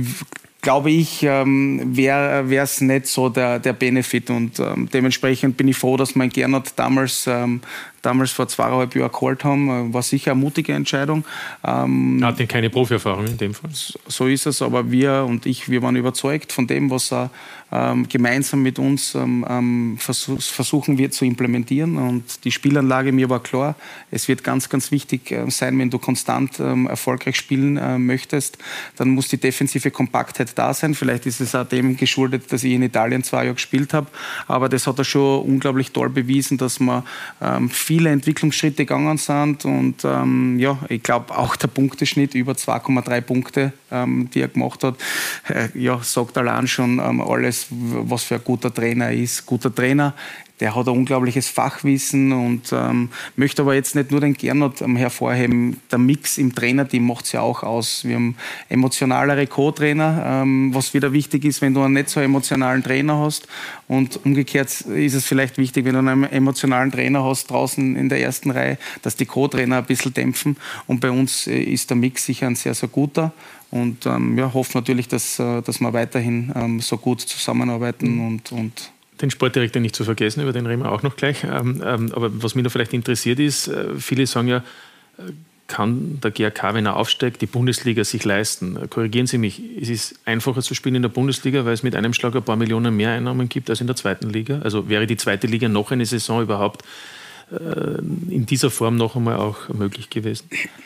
glaube ich, ähm, wäre es nicht so der, der Benefit. Und ähm, dementsprechend bin ich froh, dass wir Gernot damals, ähm, damals vor zweieinhalb Jahren geholt haben. War sicher eine mutige Entscheidung. Ähm, er hat keine Profi-Erfahrung in dem Fall. So ist es, aber wir und ich, wir waren überzeugt von dem, was er ähm, gemeinsam mit uns ähm, versuch, versuchen wird zu implementieren. Und die Spielanlage, mir war klar, es wird ganz, ganz wichtig äh, sein, wenn du konstant ähm, erfolgreich spielen äh, möchtest, dann muss die defensive Kompaktheit da sein. Vielleicht ist es auch dem geschuldet, dass ich in Italien zwei Jahre gespielt habe, aber das hat er schon unglaublich toll bewiesen, dass wir ähm, viele Entwicklungsschritte gegangen sind und ähm, ja, ich glaube auch der Punkteschnitt über zwei Komma drei Punkte, ähm, die er gemacht hat, äh, ja, sagt allein schon ähm, alles, was für ein guter Trainer er ist. Guter Trainer, der hat ein unglaubliches Fachwissen und ähm, möchte aber jetzt nicht nur den Gernot ähm, hervorheben. Der Mix im Trainerteam macht es ja auch aus. Wir haben emotionalere Co-Trainer, ähm, was wieder wichtig ist, wenn du einen nicht so emotionalen Trainer hast. Und umgekehrt ist es vielleicht wichtig, wenn du einen emotionalen Trainer hast draußen in der ersten Reihe, dass die Co-Trainer ein bisschen dämpfen. Und bei uns äh, ist der Mix sicher ein sehr, sehr guter. Und ähm, ja, hoffen natürlich, dass, äh, dass wir weiterhin ähm, so gut zusammenarbeiten mhm. und, und den Sportdirektor nicht zu vergessen, über den reden wir auch noch gleich. Ähm, ähm, aber was mich noch vielleicht interessiert ist, äh, viele sagen ja, äh, kann der G A K, wenn er aufsteigt, die Bundesliga sich leisten? Äh, korrigieren Sie mich, es ist einfacher zu spielen in der Bundesliga, weil es mit einem Schlag ein paar Millionen mehr Einnahmen gibt als in der zweiten Liga? Also wäre die zweite Liga noch eine Saison überhaupt äh, in dieser Form noch einmal auch möglich gewesen?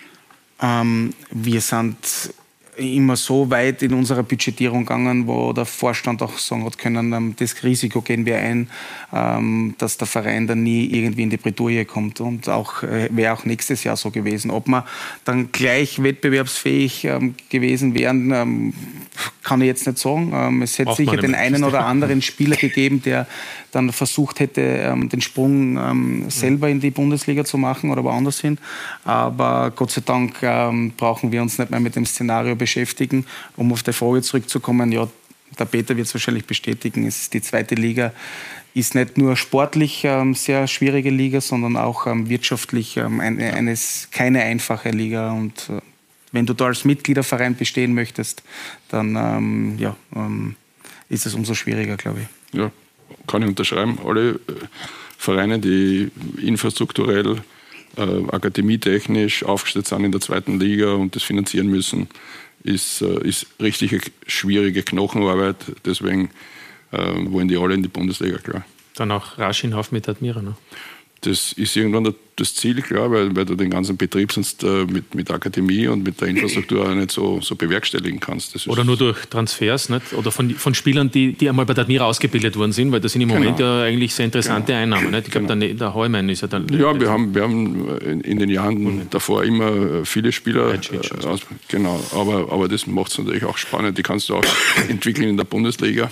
Ähm, wir sind immer so weit in unserer Budgetierung gegangen, wo der Vorstand auch sagen hat können, das Risiko gehen wir ein, dass der Verein dann nie irgendwie in die Bredouille kommt. Und auch wäre auch nächstes Jahr so gewesen. Ob wir dann gleich wettbewerbsfähig gewesen wären, kann ich jetzt nicht sagen. Es hätte sicher den einen oder anderen Spieler gegeben, der dann versucht hätte, den Sprung selber in die Bundesliga zu machen oder woanders hin. Aber Gott sei Dank brauchen wir uns nicht mehr mit dem Szenario beschäftigen. Um auf die Frage zurückzukommen, ja, der Peter wird es wahrscheinlich bestätigen, es ist die zweite Liga ist nicht nur sportlich ähm, sehr schwierige Liga, sondern auch ähm, wirtschaftlich ähm, eine, eines, keine einfache Liga. Und äh, wenn du da als Mitgliederverein bestehen möchtest, dann ähm, ja, ähm, ist es umso schwieriger, glaube ich. Ja, kann ich unterschreiben. Alle äh, Vereine, die infrastrukturell, äh, akademietechnisch aufgestellt sind in der zweiten Liga und das finanzieren müssen, ist, äh, ist richtig eine schwierige Knochenarbeit. Deswegen äh, wollen die alle in die Bundesliga, klar. Dann auch rasch hinauf mit Admira, ne? Das ist irgendwann das Ziel, klar, weil, weil du den ganzen Betrieb sonst äh, mit, mit Akademie und mit der Infrastruktur auch nicht so, so bewerkstelligen kannst. Das oder nur durch Transfers, nicht? Oder von, von Spielern, die, die einmal bei der Admira ausgebildet worden sind, weil das sind im Moment genau. ja eigentlich sehr interessante genau. Einnahmen. Nicht? Ich glaube, genau. der, der Heumann ist ja dann... Ja, wir haben, wir haben in, in den Jahren Moment. davor immer viele Spieler... Äh, aus, genau, aber, aber das macht es natürlich auch spannend. Die kannst du auch entwickeln in der Bundesliga.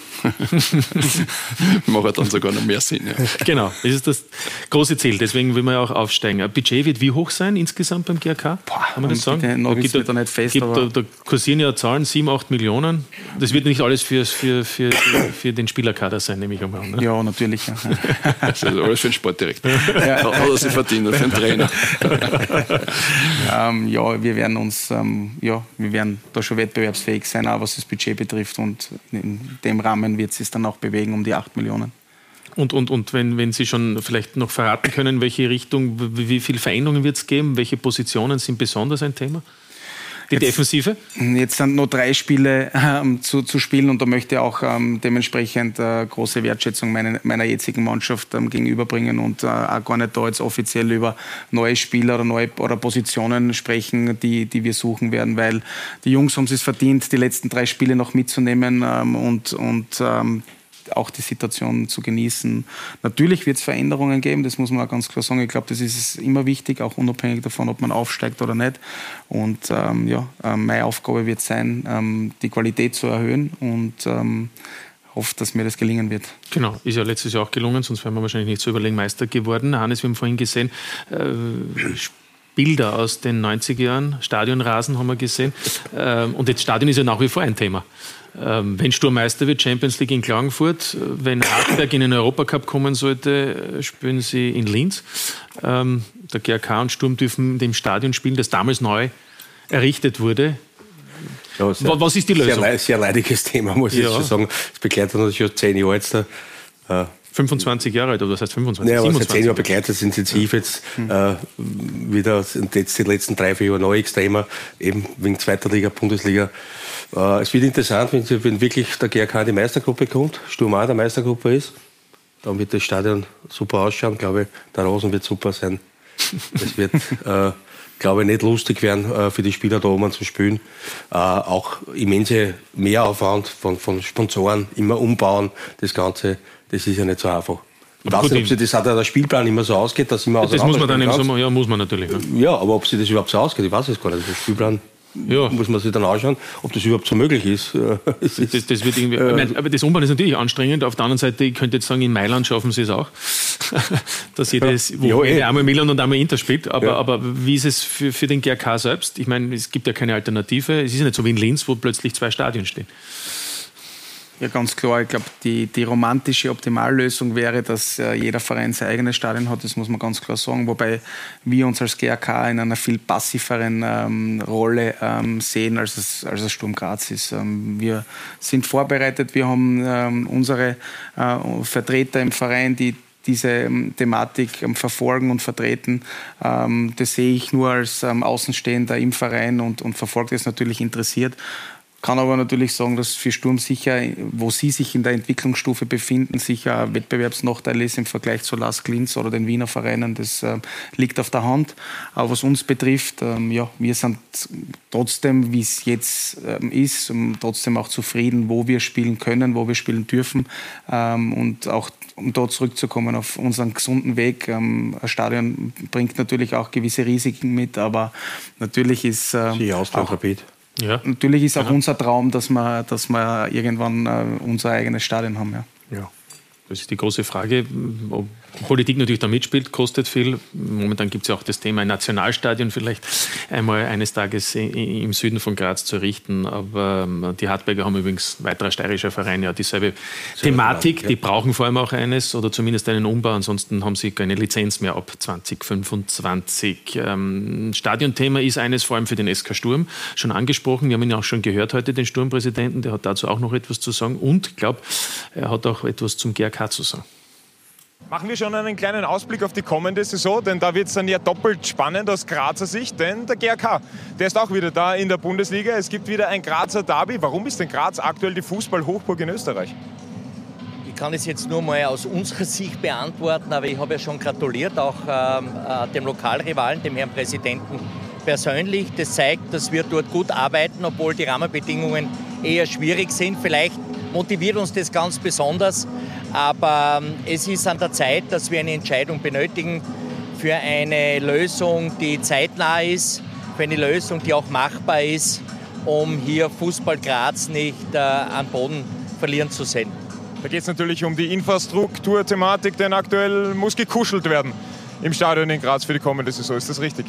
Macht dann sogar noch mehr Sinn. Ja. Genau, das ist das große Ziel. Deswegen will man ja auch aufsteigen. Ein Budget wird wie hoch sein insgesamt beim G A K? Boah, kann man das sagen? Da, gibt da, nicht fest, gibt, da, da kursieren ja Zahlen, sieben, acht Millionen. Das wird nicht alles für, für, für, für den Spielerkader sein, nehme ich einmal an. Ne? Ja, natürlich. Ja. Das ist alles für den Sportdirektor. Ja. Oder sie verdienen, für den Trainer. ähm, ja, wir werden uns, ähm, ja, wir werden da schon wettbewerbsfähig sein, auch was das Budget betrifft. Und in dem Rahmen wird es sich dann auch bewegen um die acht Millionen. Und, und, und wenn, wenn Sie schon vielleicht noch verraten können, welche Richtung, wie, wie viele Veränderungen wird es geben, welche Positionen sind besonders ein Thema? Die jetzt, Defensive? Jetzt sind noch drei Spiele ähm, zu, zu spielen und da möchte ich auch ähm, dementsprechend äh, große Wertschätzung meine, meiner jetzigen Mannschaft ähm, gegenüberbringen und äh, auch gar nicht da jetzt offiziell über neue Spieler oder neue oder Positionen sprechen, die, die wir suchen werden, weil die Jungs haben es verdient, die letzten drei Spiele noch mitzunehmen ähm, und, und ähm, auch die Situation zu genießen. Natürlich wird es Veränderungen geben, das muss man auch ganz klar sagen. Ich glaube, das ist immer wichtig, auch unabhängig davon, ob man aufsteigt oder nicht. Und ähm, ja, äh, meine Aufgabe wird sein, ähm, die Qualität zu erhöhen und ähm, hoffe, dass mir das gelingen wird. Genau, ist ja letztes Jahr auch gelungen, sonst wären wir wahrscheinlich nicht so überlegen Meister geworden. Hannes, wir haben vorhin gesehen, äh, Bilder aus den neunziger Jahren, Stadionrasen haben wir gesehen. Ähm, und jetzt Stadion ist ja nach wie vor ein Thema. Ähm, wenn Sturm Meister wird, Champions League in Klagenfurt, wenn Hartberg in den Europacup kommen sollte, spielen sie in Linz. Ähm, der G R K und Sturm dürfen in dem Stadion spielen, das damals neu errichtet wurde. Ja, sehr, was ist die Lösung? Sehr, sehr leidiges Thema, muss ich ja. schon sagen. Das begleitet uns schon zehn Jahre jetzt. Äh, fünfundzwanzig Jahre alt, oder was heißt fünfundzwanzig? Ja, aber seit zehn Jahren begleitet es intensiv jetzt äh, wieder, und jetzt die letzten drei, vier Jahre noch extremer, eben wegen zweiter Liga, Bundesliga. Äh, es wird interessant, wenn, wenn wirklich der G R K in die Meistergruppe kommt, Sturm auch in der Meistergruppe ist, dann wird das Stadion super ausschauen, glaube ich, der Rasen wird super sein. Es wird, äh, glaube ich, nicht lustig werden äh, für die Spieler da oben zu spielen. Äh, auch immense Mehraufwand von, von Sponsoren, immer umbauen, das Ganze. Das ist ja nicht so einfach. Ich aber weiß gut, nicht, ob sich das auch der Spielplan immer so ausgeht, dass immer das muss man dann im Sommer, ja, muss man natürlich. Ne? Ja, aber ob sich das überhaupt so ausgeht, ich weiß es gar nicht. Der Spielplan ja. muss man sich dann anschauen, ob das überhaupt so möglich ist. das, das, das wird irgendwie, äh, meine, aber das Umbauen ist natürlich anstrengend. Auf der anderen Seite, ich könnte jetzt sagen, in Mailand schaffen sie es auch. dass jedes, wo ja, eh. einmal Milan und einmal Inter spielt. Aber, ja. aber wie ist es für, für den G R K selbst? Ich meine, es gibt ja keine Alternative. Es ist ja nicht so wie in Linz, wo plötzlich zwei Stadien stehen. Ja, ganz klar. Ich glaube, die, die romantische Optimallösung wäre, dass äh, jeder Verein sein eigenes Stadion hat. Das muss man ganz klar sagen. Wobei wir uns als G R K in einer viel passiveren ähm, Rolle ähm, sehen, als es, als es Sturm Graz ist. Ähm, wir sind vorbereitet. Wir haben ähm, unsere äh, Vertreter im Verein, die diese ähm, Thematik ähm, verfolgen und vertreten. Ähm, das sehe ich nur als ähm, Außenstehender im Verein und, und verfolge das natürlich interessiert. Kann aber natürlich sagen, dass für Sturm sicher, wo sie sich in der Entwicklungsstufe befinden, sicher ein Wettbewerbsnachteil ist im Vergleich zu Lask Linz oder den Wiener Vereinen. Das äh, liegt auf der Hand. Aber was uns betrifft, ähm, ja, wir sind trotzdem, wie es jetzt ähm, ist, ähm, trotzdem auch zufrieden, wo wir spielen können, wo wir spielen dürfen. Ähm, und auch, um dort zurückzukommen auf unseren gesunden Weg. Ähm, ein Stadion bringt natürlich auch gewisse Risiken mit, aber natürlich ist äh, auch... Ja. Natürlich ist auch genau. unser Traum, dass wir, dass wir irgendwann äh, unser eigenes Stadion haben. Ja. Ja. Das ist die große Frage, ob Politik natürlich da mitspielt, kostet viel. Momentan gibt es ja auch das Thema, ein Nationalstadion vielleicht einmal eines Tages im Süden von Graz zu errichten. Aber die Hartberger haben übrigens, weiterer steirischer Verein, ja dieselbe Sehr Thematik. Klar, ja. Die brauchen vor allem auch eines oder zumindest einen Umbau. Ansonsten haben sie keine Lizenz mehr ab zwanzig fünfundzwanzig. Ähm, Stadionthema ist eines vor allem für den S K Sturm. Schon angesprochen, wir haben ihn auch schon gehört heute, den Sturmpräsidenten. Der hat dazu auch noch etwas zu sagen. Und ich glaube, er hat auch etwas zum G R K zu sagen. Machen wir schon einen kleinen Ausblick auf die kommende Saison, denn da wird es dann ja doppelt spannend aus Grazer Sicht, denn der G R K, der ist auch wieder da in der Bundesliga. Es gibt wieder ein Grazer Derby. Warum ist denn Graz aktuell die Fußball-Hochburg in Österreich? Ich kann es jetzt nur mal aus unserer Sicht beantworten, aber ich habe ja schon gratuliert, auch ähm, dem Lokalrivalen, dem Herrn Präsidenten persönlich. Das zeigt, dass wir dort gut arbeiten, obwohl die Rahmenbedingungen eher schwierig sind. Vielleicht motiviert uns das ganz besonders. Aber es ist an der Zeit, dass wir eine Entscheidung benötigen für eine Lösung, die zeitnah ist, für eine Lösung, die auch machbar ist, um hier Fußball Graz nicht äh, an Boden verlieren zu sehen. Da geht es natürlich um die Infrastrukturthematik, denn aktuell muss gekuschelt werden im Stadion in Graz für die kommende Saison. Ist das richtig?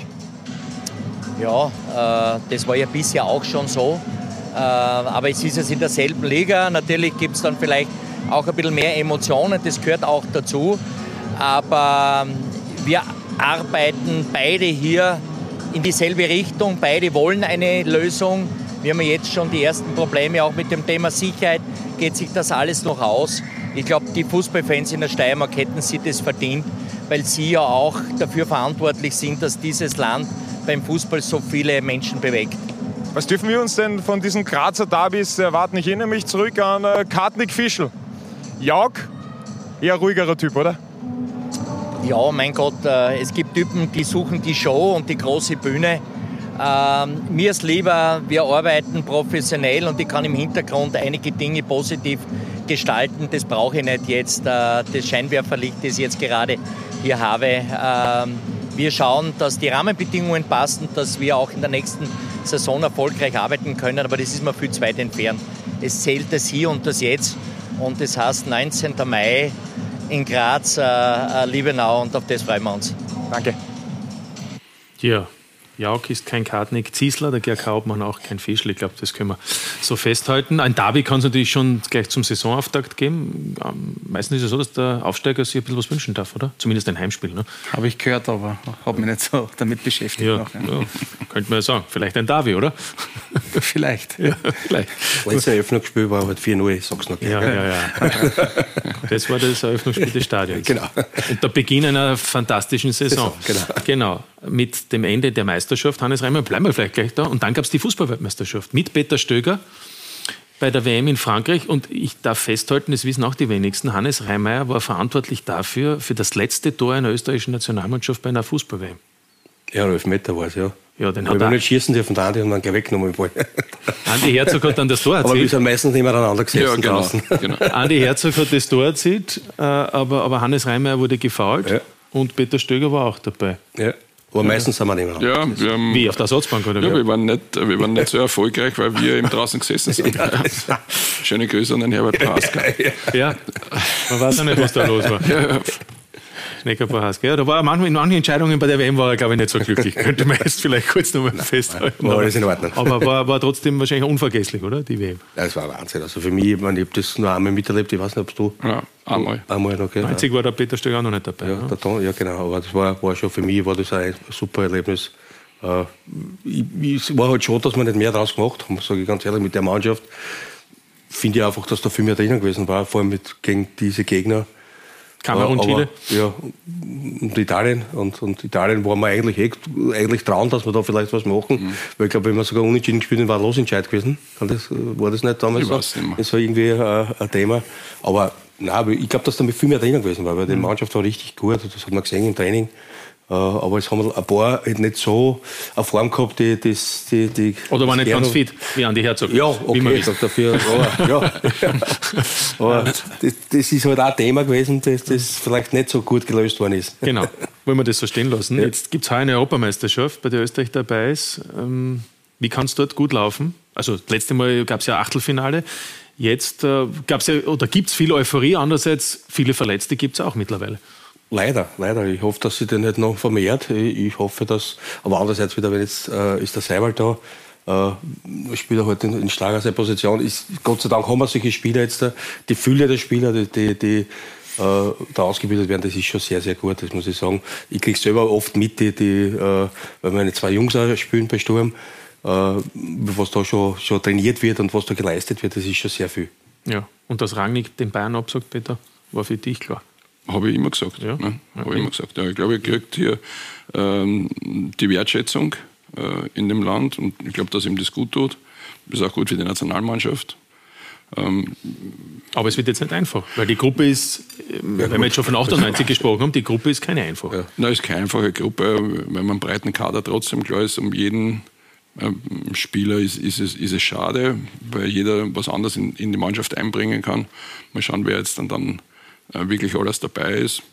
Ja, äh, das war ja bisher auch schon so. Äh, aber es ist jetzt in derselben Liga. Natürlich gibt es dann vielleicht auch ein bisschen mehr Emotionen, das gehört auch dazu. Aber wir arbeiten beide hier in dieselbe Richtung, beide wollen eine Lösung. Wir haben jetzt schon die ersten Probleme, auch mit dem Thema Sicherheit geht sich das alles noch aus. Ich glaube, die Fußballfans in der Steiermark hätten sich das verdient, weil sie ja auch dafür verantwortlich sind, dass dieses Land beim Fußball so viele Menschen bewegt. Was dürfen wir uns denn von diesen Grazer Derbys erwarten? Ich erinnere mich zurück an äh, Kartnik Fischl. Jauch, eher ruhigerer Typ, oder? Ja, mein Gott, äh, es gibt Typen, die suchen die Show und die große Bühne. Ähm, mir ist lieber, wir arbeiten professionell und ich kann im Hintergrund einige Dinge positiv gestalten. Das brauche ich nicht jetzt, äh, das Scheinwerferlicht, das ich jetzt gerade hier habe. Ähm, wir schauen, dass die Rahmenbedingungen passen, dass wir auch in der nächsten Saison erfolgreich arbeiten können, aber das ist mir viel zu weit entfernt. Es zählt das Hier und das Jetzt und das heißt neunzehnten Mai in Graz, äh, Liebenau, und auf das freuen wir uns. Danke. Ja, Jauch ist kein Kartnick, Ziesler, der G R K Obmann auch kein Fischl. Ich glaube, das können wir so festhalten. Ein Derby kann es natürlich schon gleich zum Saisonauftakt geben. Meistens ist es so, dass der Aufsteiger sich ein bisschen was wünschen darf, oder? Zumindest ein Heimspiel. Ne? Habe ich gehört, aber habe mich nicht so damit beschäftigt. Ja, noch, ja. Ja, könnte man ja sagen. Vielleicht ein Derby, oder? Vielleicht. Ja, vielleicht. Das Eröffnungsspiel war halt vier null, ich sag's noch gleich. Ja, ja, ja. Das war das Eröffnungsspiel des Stadions. Genau. Und der Beginn einer fantastischen Saison. Saison, genau. Genau. Mit dem Ende der Meisterschaft, Hannes Reimer, bleiben wir vielleicht gleich da. Und dann gab es die Fußballweltmeisterschaft mit Peter Stöger bei der W M in Frankreich. Und ich darf festhalten, das wissen auch die wenigsten, Hannes Reimer war verantwortlich dafür, für das letzte Tor einer österreichischen Nationalmannschaft bei einer Fußball-W M. Ja, elf Meter war es, ja. Ja, den hat er nicht schießen dürfen, da, die haben dann gleich weggenommen im Fall. Andi Herzog hat dann das Tor erzielt. Aber wir sind meistens nicht mehr aneinander gesessen ja, genau, draußen. Genau. Andi Herzog hat das Tor erzielt, aber, aber Hannes Reimer wurde gefoult ja. und Peter Stöger war auch dabei. Ja. Aber meistens sind wir nicht mehr. Ja, wir haben, wie, auf der Ersatzbank? Oder ja, wie? wir waren, nicht, wir waren nicht so erfolgreich, weil wir eben draußen gesessen sind. Ja, schöne Grüße an den Herbert Paska. Ja, man weiß ja nicht, was da los war. Ja. Schnecker Prohaska. Ja, da war er manchmal in manchen Entscheidungen bei der W M war er, glaube ich, nicht so glücklich. Könnte man jetzt vielleicht kurz nochmal festhalten. War alles in Ordnung. Aber war, war trotzdem wahrscheinlich unvergesslich, oder? Die W M. Ja, das war Wahnsinn. Also für mich, ich, meine, ich habe das nur einmal miterlebt, ich weiß nicht, ob du. Ja, einmal. Einmal noch, okay. neunzig war der Peter Stöger auch noch nicht dabei. Ja, der Ton, ja genau. Aber das war, war schon für mich war das ein super Erlebnis. Äh, ich, es war halt schon, dass wir nicht mehr draus gemacht haben, sage ich ganz ehrlich, mit der Mannschaft. Finde ich einfach, dass da viel mehr drinnen gewesen war, vor allem mit, gegen diese Gegner. Kamerun, Chile? Ja, und Italien. Und, und Italien waren wir eigentlich, eh, eigentlich dran, dass wir da vielleicht was machen. Mhm. Weil ich glaube, wenn wir sogar unentschieden gespielt haben, war ein Losentscheid gewesen. Das, war das nicht damals so? Das war irgendwie äh, ein Thema. Aber nein, ich glaube, dass da viel mehr drinnen gewesen war, weil die Mannschaft war richtig gut. Das hat man gesehen im Training. Uh, aber es haben ein paar nicht so eine Form gehabt, die... die, die, die Oder war nicht ganz fit, wie Andi Herzog. Ja, okay, ich sag dafür. Aber, ja. aber das, das ist halt auch ein Thema gewesen, das, das vielleicht nicht so gut gelöst worden ist. Genau, wollen wir das so stehen lassen. Ja. Jetzt gibt es heuer eine Europameisterschaft, bei der Österreich dabei ist. Ähm, wie kann es dort gut laufen? Also das letzte Mal gab es ja Achtelfinale. Jetzt äh, gab's ja, oder gibt es viel Euphorie, andererseits viele Verletzte gibt es auch mittlerweile. Leider, leider. Ich hoffe, dass sie den nicht noch vermehrt. Ich hoffe, dass, aber andererseits wieder, wenn jetzt äh, ist der Seiwald da, äh, spielt er halt in, in starker seine Position. Ist, Gott sei Dank haben wir solche Spieler jetzt da. Die Fülle der Spieler, die, die, die äh, da ausgebildet werden, das ist schon sehr, sehr gut, das muss ich sagen. Ich kriege selber oft mit, die, die, äh, weil meine zwei Jungs auch spielen bei Sturm, äh, was da schon, schon trainiert wird und was da geleistet wird, das ist schon sehr viel. Ja, und dass Rangnick den Bayern absagt, Peter, war für dich klar? Habe ich immer gesagt. Ja? Ne? Habe okay. ich immer gesagt. Ja, ich glaube, er kriegt hier ähm, die Wertschätzung äh, in dem Land und ich glaube, dass ihm das gut tut. Das ist auch gut für die Nationalmannschaft. Ähm, Aber es wird jetzt nicht einfach, weil die Gruppe ist, ja, wenn wir jetzt schon von achtundneunzig gesprochen haben, die Gruppe ist keine einfache. Ja. Nein, es ist keine einfache Gruppe, wenn man einen breiten Kader trotzdem klar ist, um jeden ähm, Spieler ist, ist, es, ist es schade, weil jeder was anderes in, in die Mannschaft einbringen kann. Mal schauen, wer jetzt dann, dann wirklich alles dabei ist.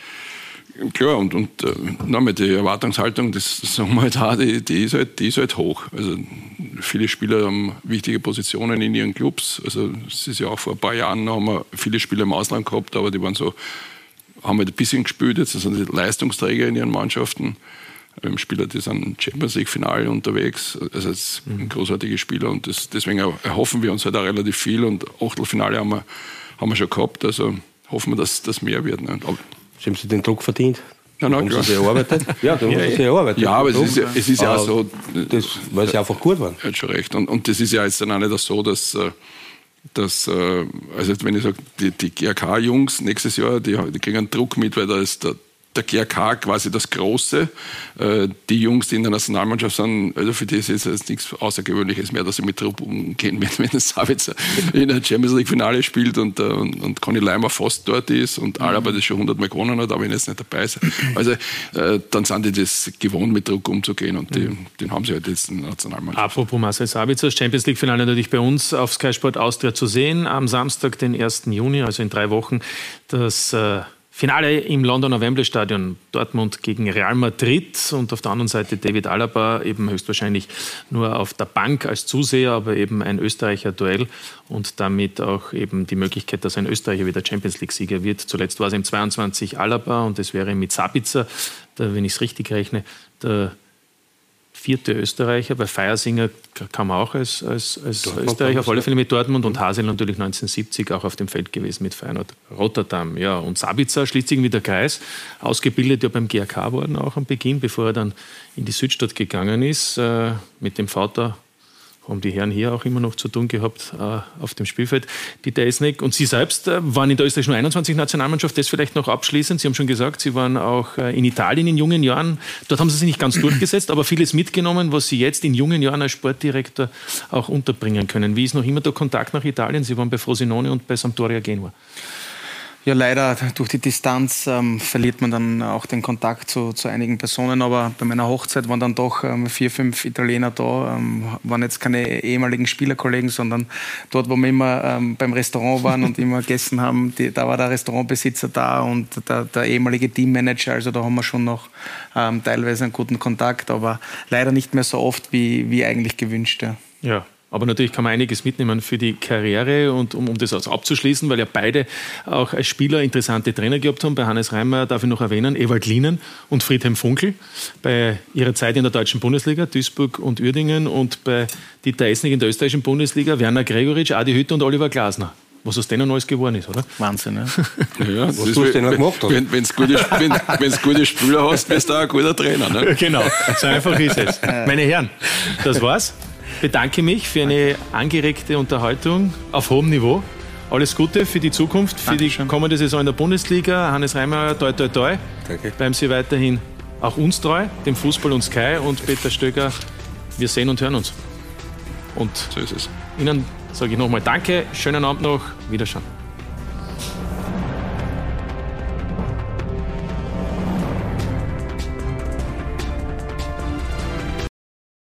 Klar, und, und äh, nochmal die Erwartungshaltung, das sagen wir halt auch, die, die, ist halt, die ist halt hoch. Also viele Spieler haben wichtige Positionen in ihren Clubs. Also es ist ja auch vor ein paar Jahren, haben wir viele Spieler im Ausland gehabt, aber die waren so, haben halt ein bisschen gespielt, jetzt sind die Leistungsträger in ihren Mannschaften. Wir haben Spieler, die sind Champions League-Finale unterwegs, also es sind großartige Spieler und das, deswegen erhoffen wir uns halt auch relativ viel und Achtelfinale haben wir, haben wir schon gehabt, also hoffen wir, dass das mehr wird. Ne? Aber haben Sie den Druck verdient? Ja, na, haben klar. Sie sich erarbeitet? Ja, da ja, haben Sie sich erarbeitet. Ja, aber es ist ja, es ist ja auch so... Das, weil Sie einfach gut waren. Er hat schon recht. Und, und das ist ja jetzt dann auch nicht so, dass... dass also wenn ich sage, die, die G R K-Jungs nächstes Jahr, die, die kriegen einen Druck mit, weil da ist der, der G R K quasi das Große. Äh, die Jungs, die in der Nationalmannschaft sind, also für die ist jetzt nichts Außergewöhnliches mehr, dass sie mit Druck umgehen, wenn, wenn Sabitzer in der Champions League-Finale spielt und, und, und Conny Leimer fast dort ist und Alaba das schon hundertmal gewonnen hat, aber wenn jetzt nicht dabei ist. Also äh, dann sind die das gewohnt, mit Druck umzugehen und die, mhm. den haben sie halt jetzt in der Nationalmannschaft. Apropos Marcel Sabitzer, Champions League-Finale natürlich bei uns auf Sky Sport Austria zu sehen, am Samstag, den ersten Juni, also in drei Wochen, das äh, Finale im Londoner Wembley-Stadion, Dortmund gegen Real Madrid und auf der anderen Seite David Alaba, eben höchstwahrscheinlich nur auf der Bank als Zuseher, aber eben ein Österreicher-Duell und damit auch eben die Möglichkeit, dass ein Österreicher wieder Champions League-Sieger wird. Zuletzt war es im zweiundzwanzig Alaba und es wäre mit Sabitzer, der, wenn ich es richtig rechne, der vierte Österreicher. Bei Feiersinger kam er auch als, als, als Österreicher, auf alle Fälle mit Dortmund und Hasel natürlich neunzehnhundertsiebzig auch auf dem Feld gewesen mit Feyenoord Rotterdam. Ja, und Sabitzer schließt irgendwie der Kreis, ausgebildet ja beim G R K worden auch am Beginn, bevor er dann in die Südstadt gegangen ist. Äh, mit dem Vater haben die Herren hier auch immer noch zu tun gehabt äh, auf dem Spielfeld, die Deisnig. Und Sie selbst äh, waren in der österreichischen U einundzwanzig-Nationalmannschaft, das vielleicht noch abschließend. Sie haben schon gesagt, Sie waren auch äh, in Italien in jungen Jahren. Dort haben Sie sich nicht ganz durchgesetzt, aber vieles mitgenommen, was Sie jetzt in jungen Jahren als Sportdirektor auch unterbringen können. Wie ist noch immer der Kontakt nach Italien? Sie waren bei Frosinone und bei Sampdoria Genua. Ja, leider durch die Distanz ähm, verliert man dann auch den Kontakt zu, zu einigen Personen. Aber bei meiner Hochzeit waren dann doch ähm, vier, fünf Italiener da. Ähm, waren jetzt keine ehemaligen Spielerkollegen, sondern dort, wo wir immer ähm, beim Restaurant waren und immer gegessen haben, die, da war der Restaurantbesitzer da und der, der ehemalige Teammanager. Also da haben wir schon noch ähm, teilweise einen guten Kontakt, aber leider nicht mehr so oft wie, wie eigentlich gewünscht. Ja. Ja. Aber natürlich kann man einiges mitnehmen für die Karriere und um, um das also abzuschließen, weil ja beide auch als Spieler interessante Trainer gehabt haben. Bei Hannes Reimer darf ich noch erwähnen, Ewald Lienen und Friedhelm Funkel bei ihrer Zeit in der deutschen Bundesliga, Duisburg und Uerdingen, und bei Dieter Esnig in der österreichischen Bundesliga, Werner Gregoritsch, Adi Hütter und Oliver Glasner. Was aus denen alles geworden ist, oder? Wahnsinn, ja. Ja, was du denen gemacht hast. Wenn du gute, wenn, gute Spieler hast, bist du auch ein guter Trainer. Ne? Genau, so einfach ist es. Meine Herren, das war's. Bedanke mich für eine angeregte Unterhaltung auf hohem Niveau. Alles Gute für die Zukunft, für Dankeschön. Die kommende Saison in der Bundesliga. Hannes Reimer, toi, toi, toi. Danke. Bleiben Sie weiterhin auch uns treu, dem Fußball und Sky. Und Peter Stöger, wir sehen und hören uns. Und so ist es. Ihnen sage ich nochmal Danke, schönen Abend noch, Wiederschauen.